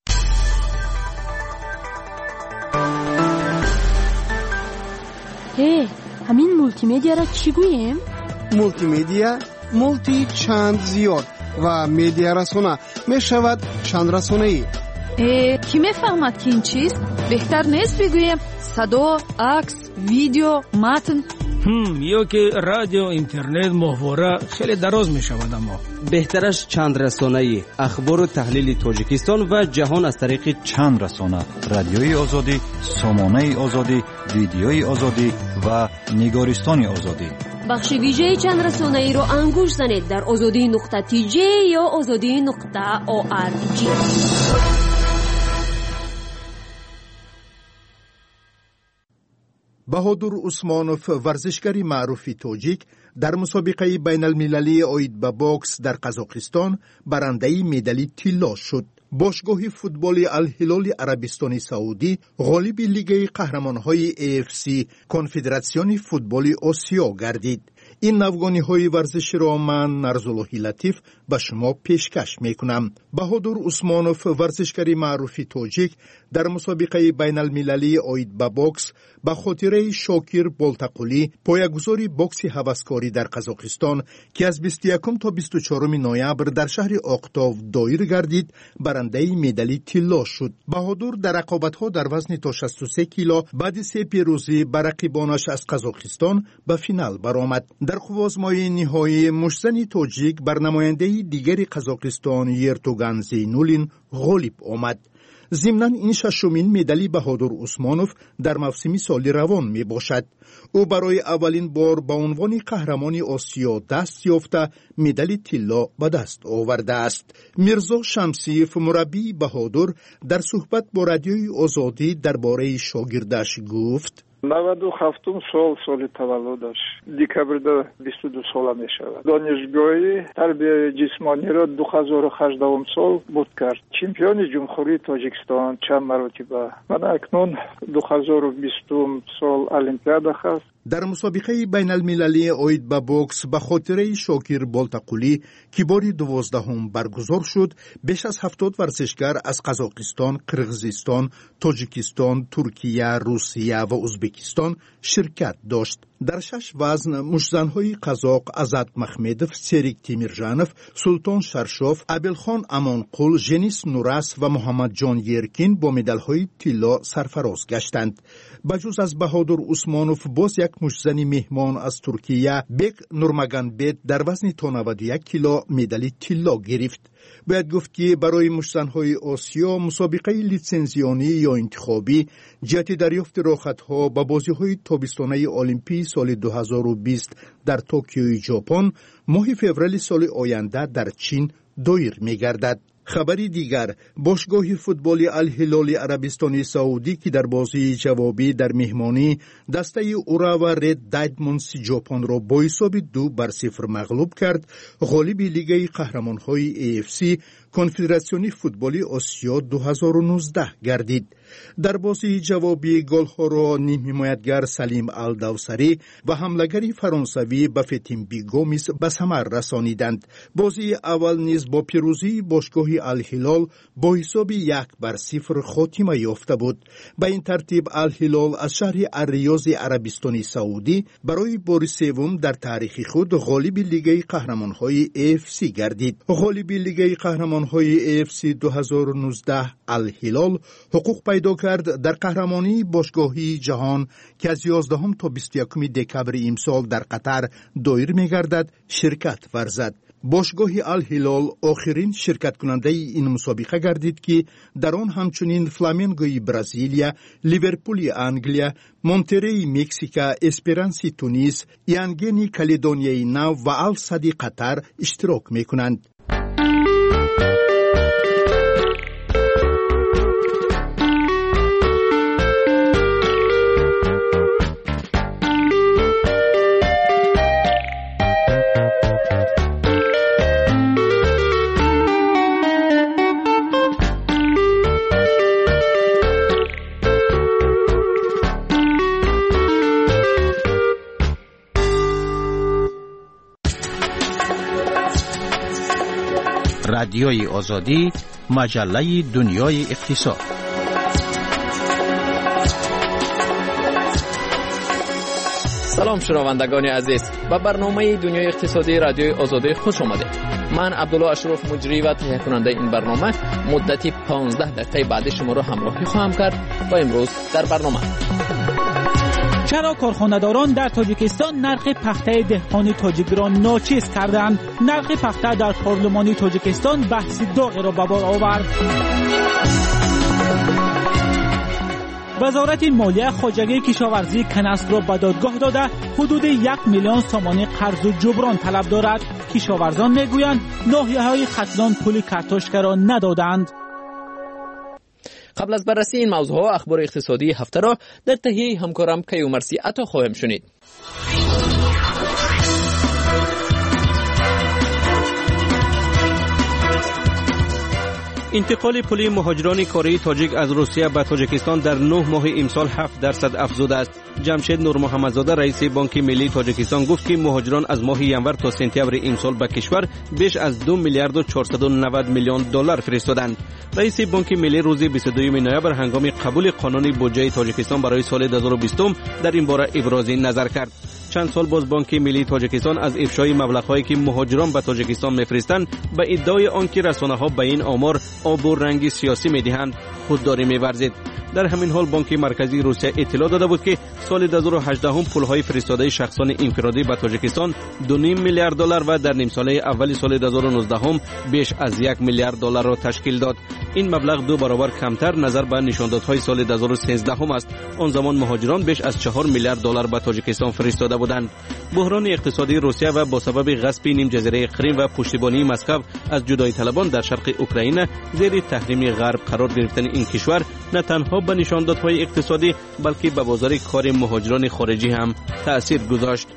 هی همین مولتی مدیا را چی گوییم؟ مولتی مدیا مولتی چند زیاد و مدیا رسانه می شود چند رسانه ای. کی می فهمد که این چیست؟ بهتر نیست بگوییم صدا، عکس، ویدیو، متن. هم یا که رادیو، اینترنت، محتوا خیلی دراز می شود. اما بهترش چند رسانه‌ای اخبار و تحلیل تاجیکستان و جهان از طریق چند رسانه: رادیوی آزادی، سامانه آزادی، ویدیوی آزادی و نگارستان آزادی. بخش ویژه چند رسانه‌ای رو انگوش زنید در آزادی نقطه تی جی یا آزادی نقطه او آر جی. بهادر عثمانوف ورزشکاری معروف تاجیک در مسابقه بین المللی اید به باکس در قزاقستان برنده مدال طلا شد. باشگاه فوتبال الهلال عربستان سعودی غالب لیگ قهرمان‌های ای اف سی کنفدراسیون فوتبال آسیا گردید. این نوگانی های ورزش را من نرزاللهی لطیف به شما پیشکش می کنم. بهادر عثمانوف ورزشکاری معروف تاجیک در مسابقه بین المللی اید به باکس به خاطر شاکر بولتقلی پایه‌گذار باکس هوسکاری در قزاقستان که از بیست و یکم تا بیست و چهارم نوامبر در شهر اقتاو دایر گردید برنده مدال طلا شد. بهادر در رقابت‌ها در وزن تا شصت و سه کیلو بعد سه پیروزی بر رقیبانش از قزاقستان به فینال برآمد. در قوازمای نهایی مشزن تاجیک بر نماینده دیگر قزاقستان یرتوگان زینولین غالب آمد. ضمناً این ششمین مدال بهادر عثمانوف در موسم سال روان می باشد. او برای اولین بار به عنوان قهرمان آسیا دست یافته مدال طلا به دست آورده است. میرزا شمسیف مربی بهادر در صحبت با رادیوی آزادی درباره شاگردش گفت: نود و هفتم سال سال تولدش دکبر بیست و دو ساله می شود. دانشگاهی تربیت جسمانی را دو هزار و هجده سال بود کرد. چمپیون جمهوری تاجیکستان چند مرتبه. من اکنون دو هزار و بیست سال المپیادا هست. در مسابقه بین المللی اید به باکس به خاطر شاکر بولتقلی که بار دوازدهم برگزار شد، بیش از هفتاد ورزشکار از قزاقستان، قرقیزستان، تاجیکستان، ترکیه، روسیه و ازبکستان شرکت داشت. در شش وزن مشزن‌های قزاق ازاد مخمدوف، سریک تیمیرجانوف، سلطان شرشوف، ابلخان امانقول، ژنیس نورس و محمد جان یرکین با مدال‌های طلا سرفراز گشتند. بجز از بهادر عثمانوف باز یک مشزن مهمان از ترکیه بک نورمگانبت در وزن تا نود و یک کیلو مدال طلا گرفت. باید گفت که برای مشزن‌های آسیا مسابقه لیسنزیانی یا انتخابی جهت دریافت راحت‌ها به بازی‌های تابستانه المپی سال دو هزار و بیست در توکیو ژاپن ماه فوریه سال آینده در چین دایر می‌گردد. خبری دیگر، باشگاه فوتبال الهلال عربستان سعودی که در بازی جوابی در مهمانی دسته اوراوا رد دایموندز ژاپن را با حساب دو بر صفر مغلوب کرد. غالب لیگ قهرمان‌های ای اف سی کنفدراسیون فوتبالی آسیا دو هزار و نوزده گردید. در بازی جوابی گل‌ها را نیم حمایتگر سلیم الدوسری و حمله‌گر فرانسوی بفتیم بیگومیس به ثمر رسانیدند. بازی اول نیز با پیروزی باشگاه الهلال با حساب یک بر صفر خاتمه یافته بود. به این ترتیب الهلال از شهر الریاض عربستان سعودی برای بار سوم در تاریخ خود غالب لیگ قهرمان‌های ای اف سی گردید. غالب لیگ قهرمان‌های ای اف سی دو هزار و نوزده الهلال حقوق پیدا کرد در قهرمانی باشگاهی جهان که از یازدهم تا بیست و یکم دکبر امسال در قطر دایر می‌گردد شرکت ورزد. باشگاه الهلال آخرین شرکت کننده این مسابقه گردید که در آن همچنین فلامنگوی برزیلیا، لیورپول انگلیا، مونتری مکزیکا، اسپرانسی تونیس، یانگنی کالدونیای نو و السدی قطر اشتراک می‌کنند. رادیوی آزادی، مجله دنیای اقتصاد. سلام شنوندگان عزیز، به برنامه دنیای اقتصادی رادیوی آزادی خوش آمدید. من عبدالله اشرف مجری و تهیه کننده این برنامه مدتی پانزده دقیقه بعد شما را همراهی خواهم کرد و امروز در برنامه: چرا کارخانه‌داران در تاجیکستان نرخ پخته دهقانی تاجیک را ناچیز کردند؟ نرخ پخته در پارلمان تاجیکستان بحث داغی را به بار آورد. وزارت مالیه خواجگی کشاورزی کنسک را به دادگاه داده حدود یک میلیون سامانی قرض و جبران طلب دارد. کشاورزان میگویند ناحیه‌های ختلان پول کارتوشکا را ندادند. قبل از بررسی این موضوع ها اخبار اقتصادی هفته را در تهیه همکارم کیومرسی عطا خواهم شنید. انتقال پولی مهاجران کاری تاجیک از روسیه به تاجیکستان در نه ماه امسال هفت درصد افزوده است. جمشید نور محمدزاده رئیس بانک ملی تاجیکستان گفت که مهاجران از ماه ینور تا سپتامبر امسال به کشور بیش از دو میلیارد و چهارصد و نود میلیون دلار فرستادند. رئیس بانک ملی روز بیست و دوم نوامبر هنگام قبول قانون بودجه تاجیکستان برای سال دو هزار و بیست در این باره ابراز نظر کرد. چند سال باز بانک ملی تاجیکستان از افشای مبلغ‌هایی که مهاجران به تاجیکستان می‌فرستند به ادعای آنکه رسانه‌ها به این آمار آب و رنگ سیاسی می‌دهند خودداری می‌ورزید. در همین حال بانک مرکزی روسیه اطلاع داده بود که سال دو هزار و هجده هم پول‌های فرستاده شخصان انفرادی به تاجیکستان دو و نیم میلیارد دلار و در نیم ساله اول سال دو هزار و نوزده هم بیش از یک میلیارد دلار را تشکیل داد. این مبلغ دو برابر کمتر نظر به نشاندادهای سال دو هزار و سیزده هم است. آن زمان مهاجران بیش از چهار میلیارد دلار به تاجیکستان فرستاده بودند. بحران اقتصادی روسیه و با سبب غصب نیم جزیره کریم و پشتیبانی مسکو از جدایی طلبان در شرق اوکراین زیر تحریم غرب قرار گرفتن این کشور نه تنها به نشاندادهای اقتصادی بلکه به بازار کار مهاجران خارجی هم تأثیر گذاشت.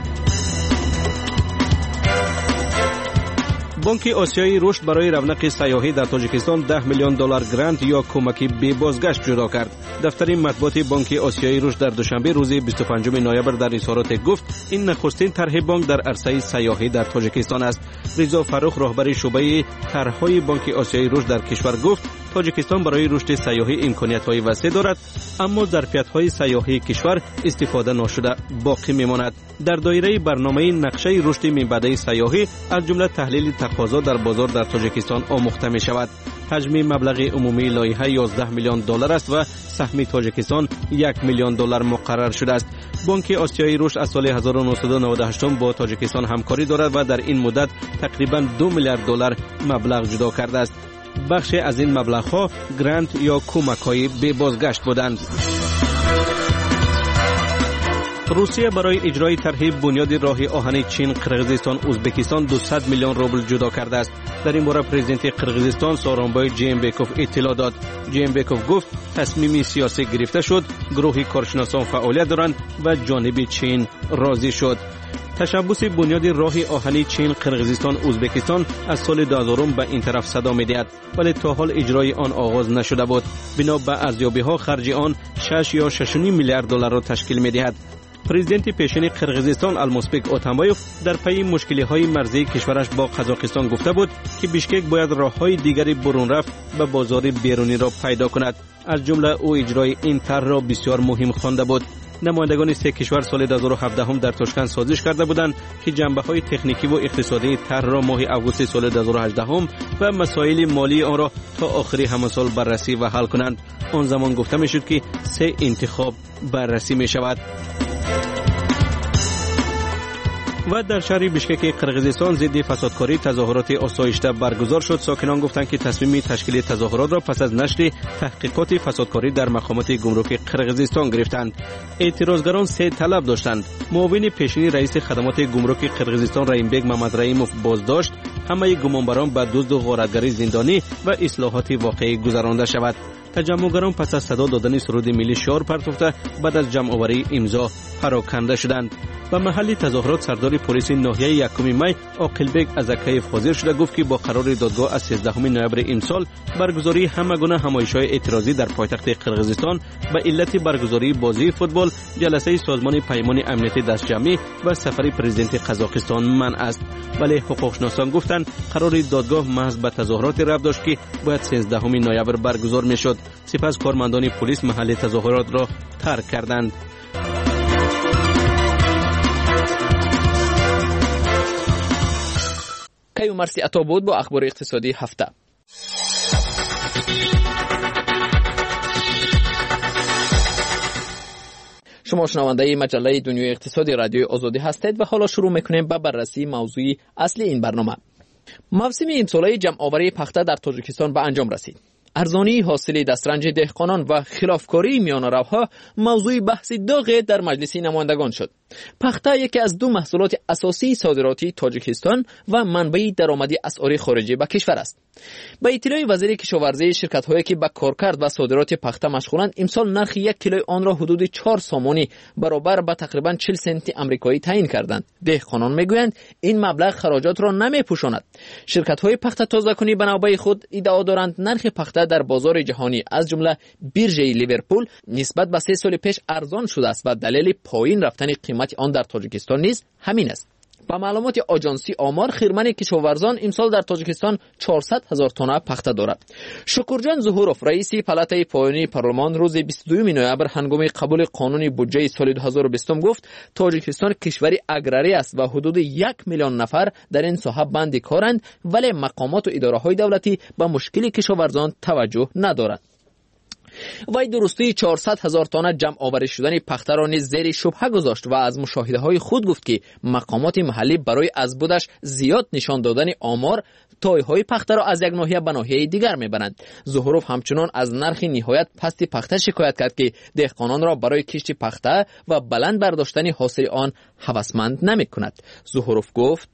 بانک آسیایی رشد برای رونق سیاحی در تاجیکستان ده میلیون دلار گرانت یا کمک به بازگشت جدا کرد. دفتر مطبوعات بانک آسیایی رشد در دوشنبه روز بیست و پنجم نوامبر در اظهارات گفت این نخستین طرح بانک در عرصه سیاحی در تاجیکستان است. رضا فروخ راهبر شعبه طرح‌های بانک آسیایی رشد در کشور گفت تاجیکستان برای رشد سیاحی امکانات‌های وسیع دارد، اما ظرفیت‌های سیاحی کشور استفاده نشده باقی می‌ماند. در دایره برنامه نقشه رشد منبع سیاحی از جمله تحلیل تقاضا در بازار در تاجیکستان آموخته می‌شود. حجم مبلغ عمومی لایحه یازده میلیون دلار است و سهم تاجیکستان یک میلیون دلار مقرر شده است. بانک آسیایی رشد از سال هزار و نهصد و نود و هشت با تاجیکستان همکاری دارد و در این مدت تقریباً دو میلیارد دلار مبلغ جدا کرده است. بخش از این مبلغ‌ها گرانت یا کمک‌های به بازگشت بودند. روسیه برای اجرای طرح بنیاد راه آهن چین، قرقیزستان، ازبکستان دویست میلیون روبل جدا کرده است. در این باره پرزیدنت قرقیزستان سورونبای جیمبکوف اطلاع داد. جیمبکوف گفت تصمیم سیاسی گرفته شد، گروه کارشناسان فعالیت دارند و جانب چین راضی شد. تشبث بنیاد راه آهنی چین، قرقیزستان، ازبکستان از سال دو هزار به این طرف صدا می‌دهد، ولی تا حال اجرای آن آغاز نشده بود. بنا به ارزیابی‌ها خرج آن شش یا شش و نیم میلیارد دلار را تشکیل می‌دهد. پرزیدنت پیشین قرقیزستان المسبک اوتانبایوف در پی مشکل‌های مرزی کشورش با قزاقستان گفته بود که بیشکک باید راه‌های دیگری برون رفت و بازار بیرونی را پیدا کند. از جمله او اجرای این طرح را بسیار مهم خوانده بود. نمایندگان سه کشور سال دو هزار و هفده هم در تاشکند سازش کرده بودند که جنبه‌های تکنیکی و اقتصادی طرح را ماه آگوست سال دو هزار و هجده هم و مسائل مالی آن را تا آخر همان سال بررسی و حل کنند. آن زمان گفته می‌شد که سه انتخاب بررسی می‌شود. و در شهر بیشکک قرقیزستان ضد فسادکاری تظاهرات آسایشته برگزار شد. ساکنان گفتند که تصمیم تشکیل تظاهرات را پس از نشر تحقیقات فسادکاری در مقامات گمرک قرقیزستان گرفتند. اعتراضگران سه طلب داشتند. معاون پیشین رئیس خدمات گمرک قرقیزستان رحیمبگ محمد رحیموف بازداشت، همه گمانبران به دزد و غارتگری زندانی و اصلاحات واقعی گذرانده شود. تجمعگران پس از صدا دادن سرود ملی شعار پرتافته بعد از جمع آوری امضا پراکنده شدند. و محل تظاهرات سردار پلیس ناحیه یکم می عاقلبک ازکیف حاضر شده گفت که با قرار دادگاه از سیزدهم نوامبر امسال برگزاری همه گونه همایش‌های اعتراضی در پایتخت قرقیزستان به علت برگزاری بازی فوتبال، جلسه سازمان پیمان امنیتی دستجمعی و سفر پرزیدنت قزاقستان منع است. ولی حقوقشناسان گفتند قرار دادگاه محض به تظاهرات ربط داشت که باید سیزدهم نوامبر برگزار میشد. سپس کارمندان پلیس محل تظاهرات را ترک کردند. کیو مرسی عطا بود با اخبار اقتصادی هفته. شما شنونده مجله دنیای اقتصادی رادیوی آزادی هستید و حالا شروع میکنیم به بررسی موضوع اصلی این برنامه. موسم امسالی جمع آوری پخته در تاجیکستان به انجام رسید. ارزانی حاصل دسترنج دهقانان و خلافکاری میان روها موضوع بحث داغ در مجلس نمایندگان شد. پخته یکی از دو محصولات اساسی صادراتی تاجیکستان و منبع درآمدی اسعار خارجی به کشور است. به اطلاع وزیر کشاورزی، شرکت‌هایی که به کارکرد و صادرات پخته مشغولند امسال نرخ یک کیلوی آن را حدود چهار سامانی برابر به تقریباً چهل سنت آمریکایی تعیین کردند. دهقانان میگویند این مبلغ خراجات را نمیپوشاند. شرکت‌های پخته تازه‌کنی به نوبه خود ادعا دارند نرخ پخته در بازار جهانی از جمله بیرژه لیورپول نسبت به سه سال پیش ارزان شده است و دلیل پایین رفتن قیمت آن در تاجیکستان نیز همین است. با معلومات آژانسی آمار، خیرمن کشاورزان امسال در تاجیکستان چهارصد هزار تن پخته دارد. شکرجان ظهوروف، رئیس پالاتای پایانی پارلمان، روز بیست و دوم نوامبر هنگام قبول قانون بودجه سال دو هزار و بیست گفت تاجیکستان کشوری اگراری است و حدود یک میلیون نفر در این ساحه بند کارند، ولی مقامات و اداره‌های دولتی به مشکل کشاورزان توجه ندارند. وی درستی چهارصد هزار تن جمع آوری شدن پخته را نیز زیر شبهه گذاشت و از مشاهده های خود گفت که مقامات محلی برای از بودش زیاد نشان دادن آمار تای های پخته را از یک ناحیه به ناحیه دیگر میبرند. ظهوروف همچنان از نرخ نهایت پست پخته شکایت کرد که دهقانان را برای کشت پخته و بلند برداشتن حاصل آن هوسمند نمیکند. ظهوروف گفت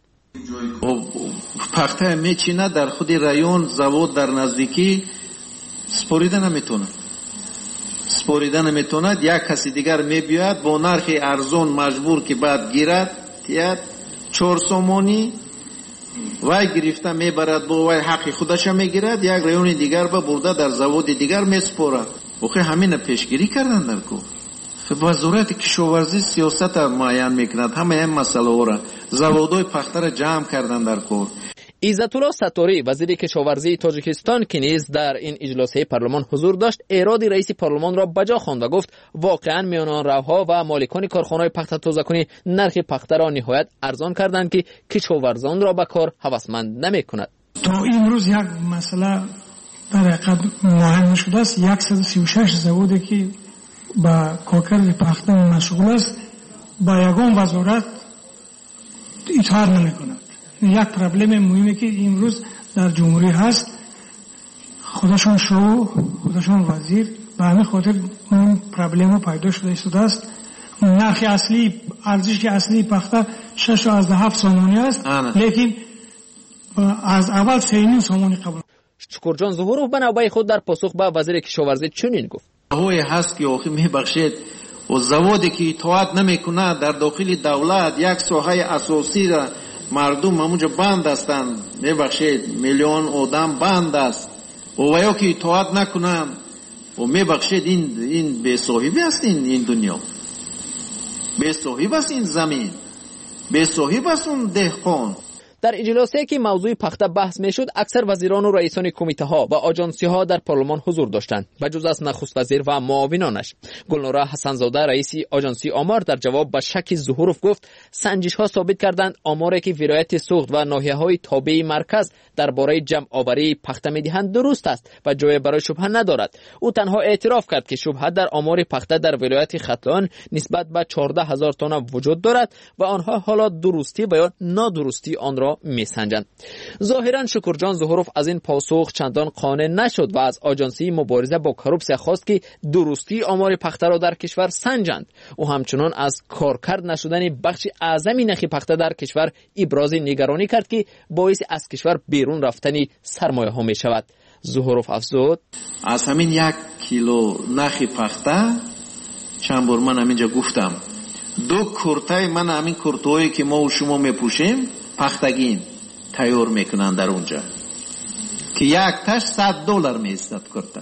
پخته میچینه در خود رایون زواد در نزدیکی سپوریده نمیتونه سپوریده نمیتونه یک کسی دیگر میبیاد با نرخ ارزون مجبور که بعد گیرد تیاد چهار سومونی وای گرفته میبرد با وای حق خودش میگیرد، یک رایون دیگر با برده در زواد دیگر میسپورد. بخی همین پیشگیری کردن در کو وزارت کشاورزی سیاست معین میکند. همه این مسئله ها را زوادهای پخته را جمع کردن در کار. عزت الله ستاری، وزیر کشاورزی تاجیکستان که نیز در این اجلاس پارلمان حضور داشت، ایراد رئیس پارلمان را بجا خواند و گفت واقعا میان راهها و مالکان کارخانه‌های پخته تازه‌کنی نرخ پخته را نهایت ارزان کردند که کشاورزان را به کار هوسمند نمی‌کند. تا امروز یک مسئله در حقیقت مهم شده است. صد و سی و شش زوادی که با کارکرد پخته مشغول است با یگان وزارت اطاعت نمی‌کند. یک پرابلم مهمی که امروز در جمهوری هست، خودشان شو خودشان وزیر به همین خاطر اون پرابلم پیدا شده ایستاده است. نرخ اصلی ارزش اصلی پخته شش و هفت سامانی است، لیکن از اول سه و نیم سامانی قبول. شکرجان ظهوروف به نوبه خود در پاسخ به وزیر کشاورزی چنین گفت: هوی هست که آخه میبخشید و زوادی که اطاعت نمیکنه در داخل دولت یک ساحه اساسی را مردم همونجا بند هستند، میبخشید میلیون آدم بند است و ویا که اطاعت نکنن و میبخشید این این به صاحبی است این, این دنیا، به صاحب است این زمین، به صاحب است اون دهقان. در اجلاسی که موضوع پخته بحث میشد، اکثر وزیران و رئیسان کمیته ها و آژانسی ها در پارلمان حضور داشتند، بجز از نخست وزیر و معاونانش. گلنوره حسنزاده رئیس آژانسی آمار در جواب به شک ظهورف گفت سنجش ها ثابت کردند آماری که ولایت سوخت و ناحیه های تابع مرکز درباره جمع آوری پخته میدهند درست است و جای برای شبهه ندارد. او تنها اعتراف کرد که شبهه در آمار پخته در ولایت ختلان نسبت به چهارده هزار تن وجود دارد و آنها حالا درستی و یا نادرستی آن را میسنجند. ظاهرا شکرجان ظهورف از این پاسخ چندان قانع نشد و از آژانسی مبارزه با کروپسیا خواست که درستی آمار پخته را در کشور سنجند. او همچنان از کارکرد نشدن بخش اعظمی نخی پخته در کشور ابراز نگرانی کرد که باعث از کشور بیرون رفتن سرمایه ها می شود. ظهورف افزود از همین یک کیلو نخی پخته چند بار من همینجا گفتم دو کرته من همین کرتهایی که ما و شما میپوشیم پختگین تیار میکنن در اونجا که یک تاش صد دلار میستد کرته،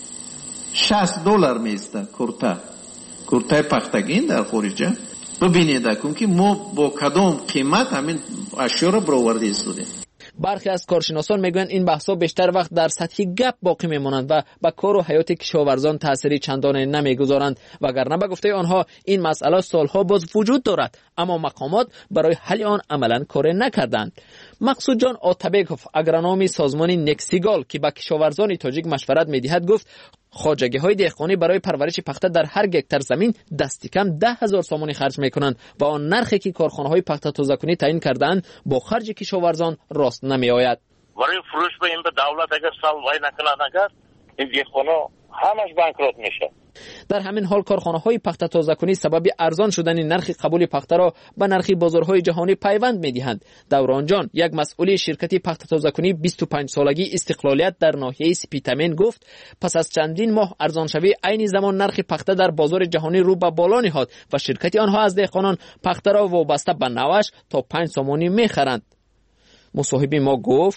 شصت دلار میستد کرته کرته پختگین در خارجه. ببینید اکن که ما با کدام قیمت همین اشیا را برآورده ایستادیم. برخی از کارشناسان میگویند این بحث‌ها بیشتر وقت در سطح گپ باقی میمانند و به کار و حیات کشاورزان تأثیری چندانی نمیگذارند، وگرنه به گفته آنها این مسئله سالها باز وجود دارد اما مقامات برای حل آن عملا کاری نکردند. مقصود جان آتابکوف اگرونوم سازمان نکسیگال که به کشاورزان تاجیک مشورت میدهد گفت خواجگی های دهقانی برای پرورش پخته در هر گکتار زمین دستی کم ده هزار سامانی خرج میکنند و آن نرخی که کارخانه های پخته تازه‌کنی تعیین کردند با خرج کشاورزان راست نمی آید. برای فروش به این به دولت اگر سال وای نکنه نگرد این دهقانا همش بانکرات میشه. در همین حال کارخانه های پخته تازه‌کنی سبب ارزان شدن نرخ قبول پخته را به نرخ بازارهای جهانی پیوند می‌دهند. دوران جان یک مسئول شرکت پخته تازه‌کنی بیست و پنج سالگی استقلالیت در ناحیه سپیتامین گفت پس از چندین ماه ارزان شوی عین زمان نرخ پخته در بازار جهانی رو به بالا نهاد و شرکت آنها از دهقانان پخته را وابسته به نوش تا پنج سامانی می‌خرند. مصاحب ما گفت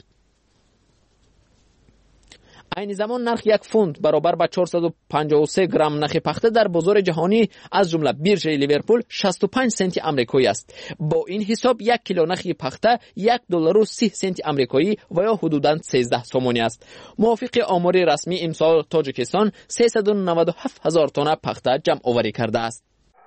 این زمان نرخ یک فونت برابر با چهارصد و پنجاه و سه گرم نخ پخته در بازار جهانی از جمله بیرژه لیورپول شصت و پنج سنت آمریکایی است. با این حساب یک کیلو نخ پخته یک دلار و سی سنت آمریکایی و یا حدوداً سیزده سومانی است. موافق آمار رسمی امسال تاجیکستان سیصد و نود و هفت هزار تن پخته جمع آوری کرده است.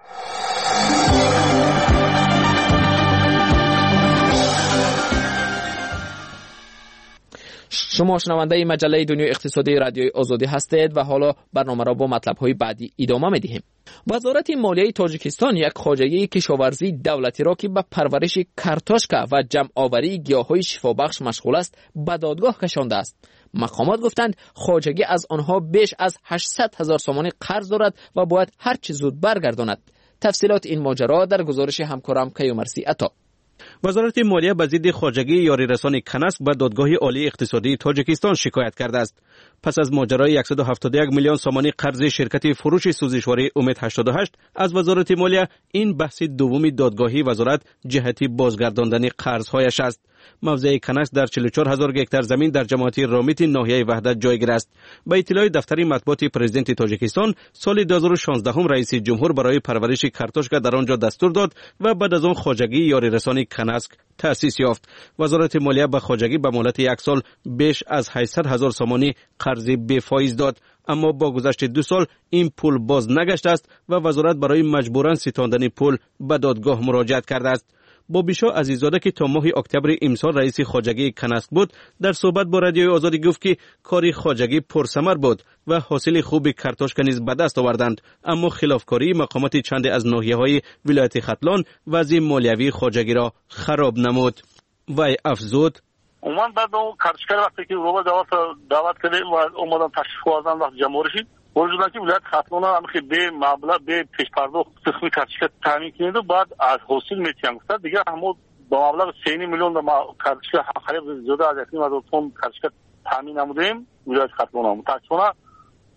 شما شنونده مجله دنیای اقتصادی رادیوی آزادی هستید و حالا برنامه را با مطلب‌های بعدی ادامه می‌دهیم. وزارت مالیه تاجیکستان یک خواجگی کشاورزی دولتی را که به پرورش کارتوشکا و جمع آوری گیاهای شفابخش مشغول است به دادگاه کشانده است. مقامات گفتند خواجگی از آنها بیش از هشتصد هزار سومانی قرض دارد و باید هر چه زود برگرداند. تفصیلات این ماجرا در گزارش همکارم کیومرسی عطا. وزارت مالیه به ضد خواجگی یاری رسان کنسک به دادگاه عالی اقتصادی تاجیکستان شکایت کرده است. پس از ماجرای صد و هفتاد و یک میلیون سومانی قرض شرکت فروش سوزشواری امید هشتاد و هشت از وزارت مالیه، این بحث دومی دادگاهی وزارت جهتی بازگرداندن قرضهایش است. موضع کنسک در چهل و چهار هزار گکتار زمین در جماعت رامیت ناحیه وحدت جایگیر است. با اطلاع دفتر مطبوعات پرزیدنت تاجیکستان سال دو هزار و شانزده هم رئیس جمهور برای پرورش کارتوشکا در آنجا دستور داد و بعد از آن خواجگی یاری رسانی کنسک تأسیس یافت. وزارت مالیه به خواجگی به مهلت یک سال بیش از هشتصد هزار سومانی قرض بی فایز داد، اما با گذشت دو سال این پول باز نگشت است و وزارت برای مجبوران ستاندن پول به دادگاه مراجعت کرده است. بابیشا عزیزاده که تا ماه اکتبر امسال رئیس خواجگی کنسک بود، در صحبت با رادیوی آزادی گفت که کاری خواجگی پرثمر بود و حاصل خوب کارتوشکا نیز به دست آوردند، اما خلافکاری مقامات چند از ناحیه‌های ولایت ختلان وضع مالیوی خواجگی را خراب نمود. وی افزود عموما بعد اون کارتوشکا وقتی که رو دعوت دعوت کردیم و اومدن تشریف آوردن وقت جمهوری شد، وجودن که ولایت ختلان هم که به مبلغ به پیش پرداخت تخمی کارتوشکا تامین کنید و بعد از حاصل میتیان گفت دیگه همون با مبلغ سه میلیون ما کارتوشکا خرید زیاده از یک هزار تن کارتوشکا تامین نمودیم ولایت ختلان. متأسفانه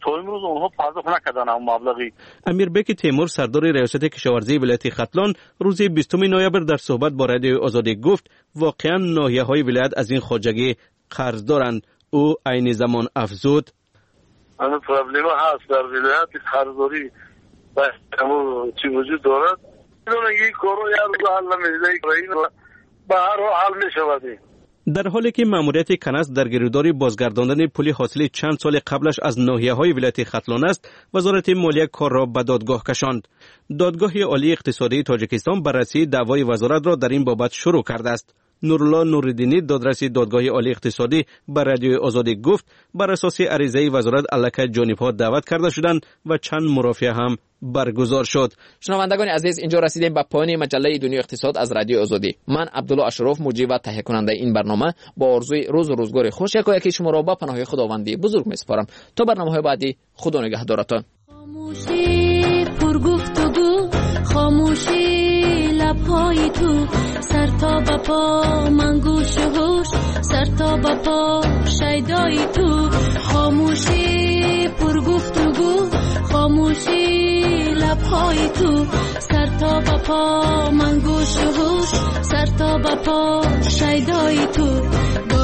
تا امروز اونها پرداخت نکردن اون مبلغی. امیربک تیمور سردار ریاست کشاورزی ولایت ختلان روز بیستم نوامبر در صحبت با رادیوی آزادی گفت واقعا ناحیه‌های ولایت از این خواجگی قرض دارند. او عین زمان افزود اما پرابلم هست در ولایت قرضداری و چی وجود دارد. اینو این کارو یا رو حل نمیده این به هر حال میشود. در حالی که ماموریت کنس در گیروداری بازگرداندن پول حاصل چند سال قبلش از ناحیه‌های ولایت ختلان است، وزارت مالیه کار را به دادگاه کشاند. دادگاه عالی اقتصادی تاجیکستان بررسی دعوای وزارت را در این بابت شروع کرده است. نورالله نوردینی دادرس دادگاه عالی اقتصادی بر رادیوی آزادی گفت بر اساس عریضه وزارت علاقه جانب‌ها دعوت کرده شدند و چند مرافعه هم برگزار شد. شنوندگان عزیز، اینجا رسیدیم به پایان مجله دنیای اقتصاد از رادیو آزادی. من عبدالله اشرف مجری و تهیه کننده این برنامه با آرزوی روز و روزگار خوش یکایک که شما را به پناه خداوندی بزرگ می‌سپارم. تا برنامه‌های بعدی، خدا نگهدارتان. خاموشی پرگفتگو، خاموشی لب‌های تو، سر تا به پا من گوش و هوش، سر تا به پا شیدای تو. خاموشی پرگفتگو، خاموشی لب‌های تو، سر تا به پا من گوش و هوش، سر تا به پا شیدای تو.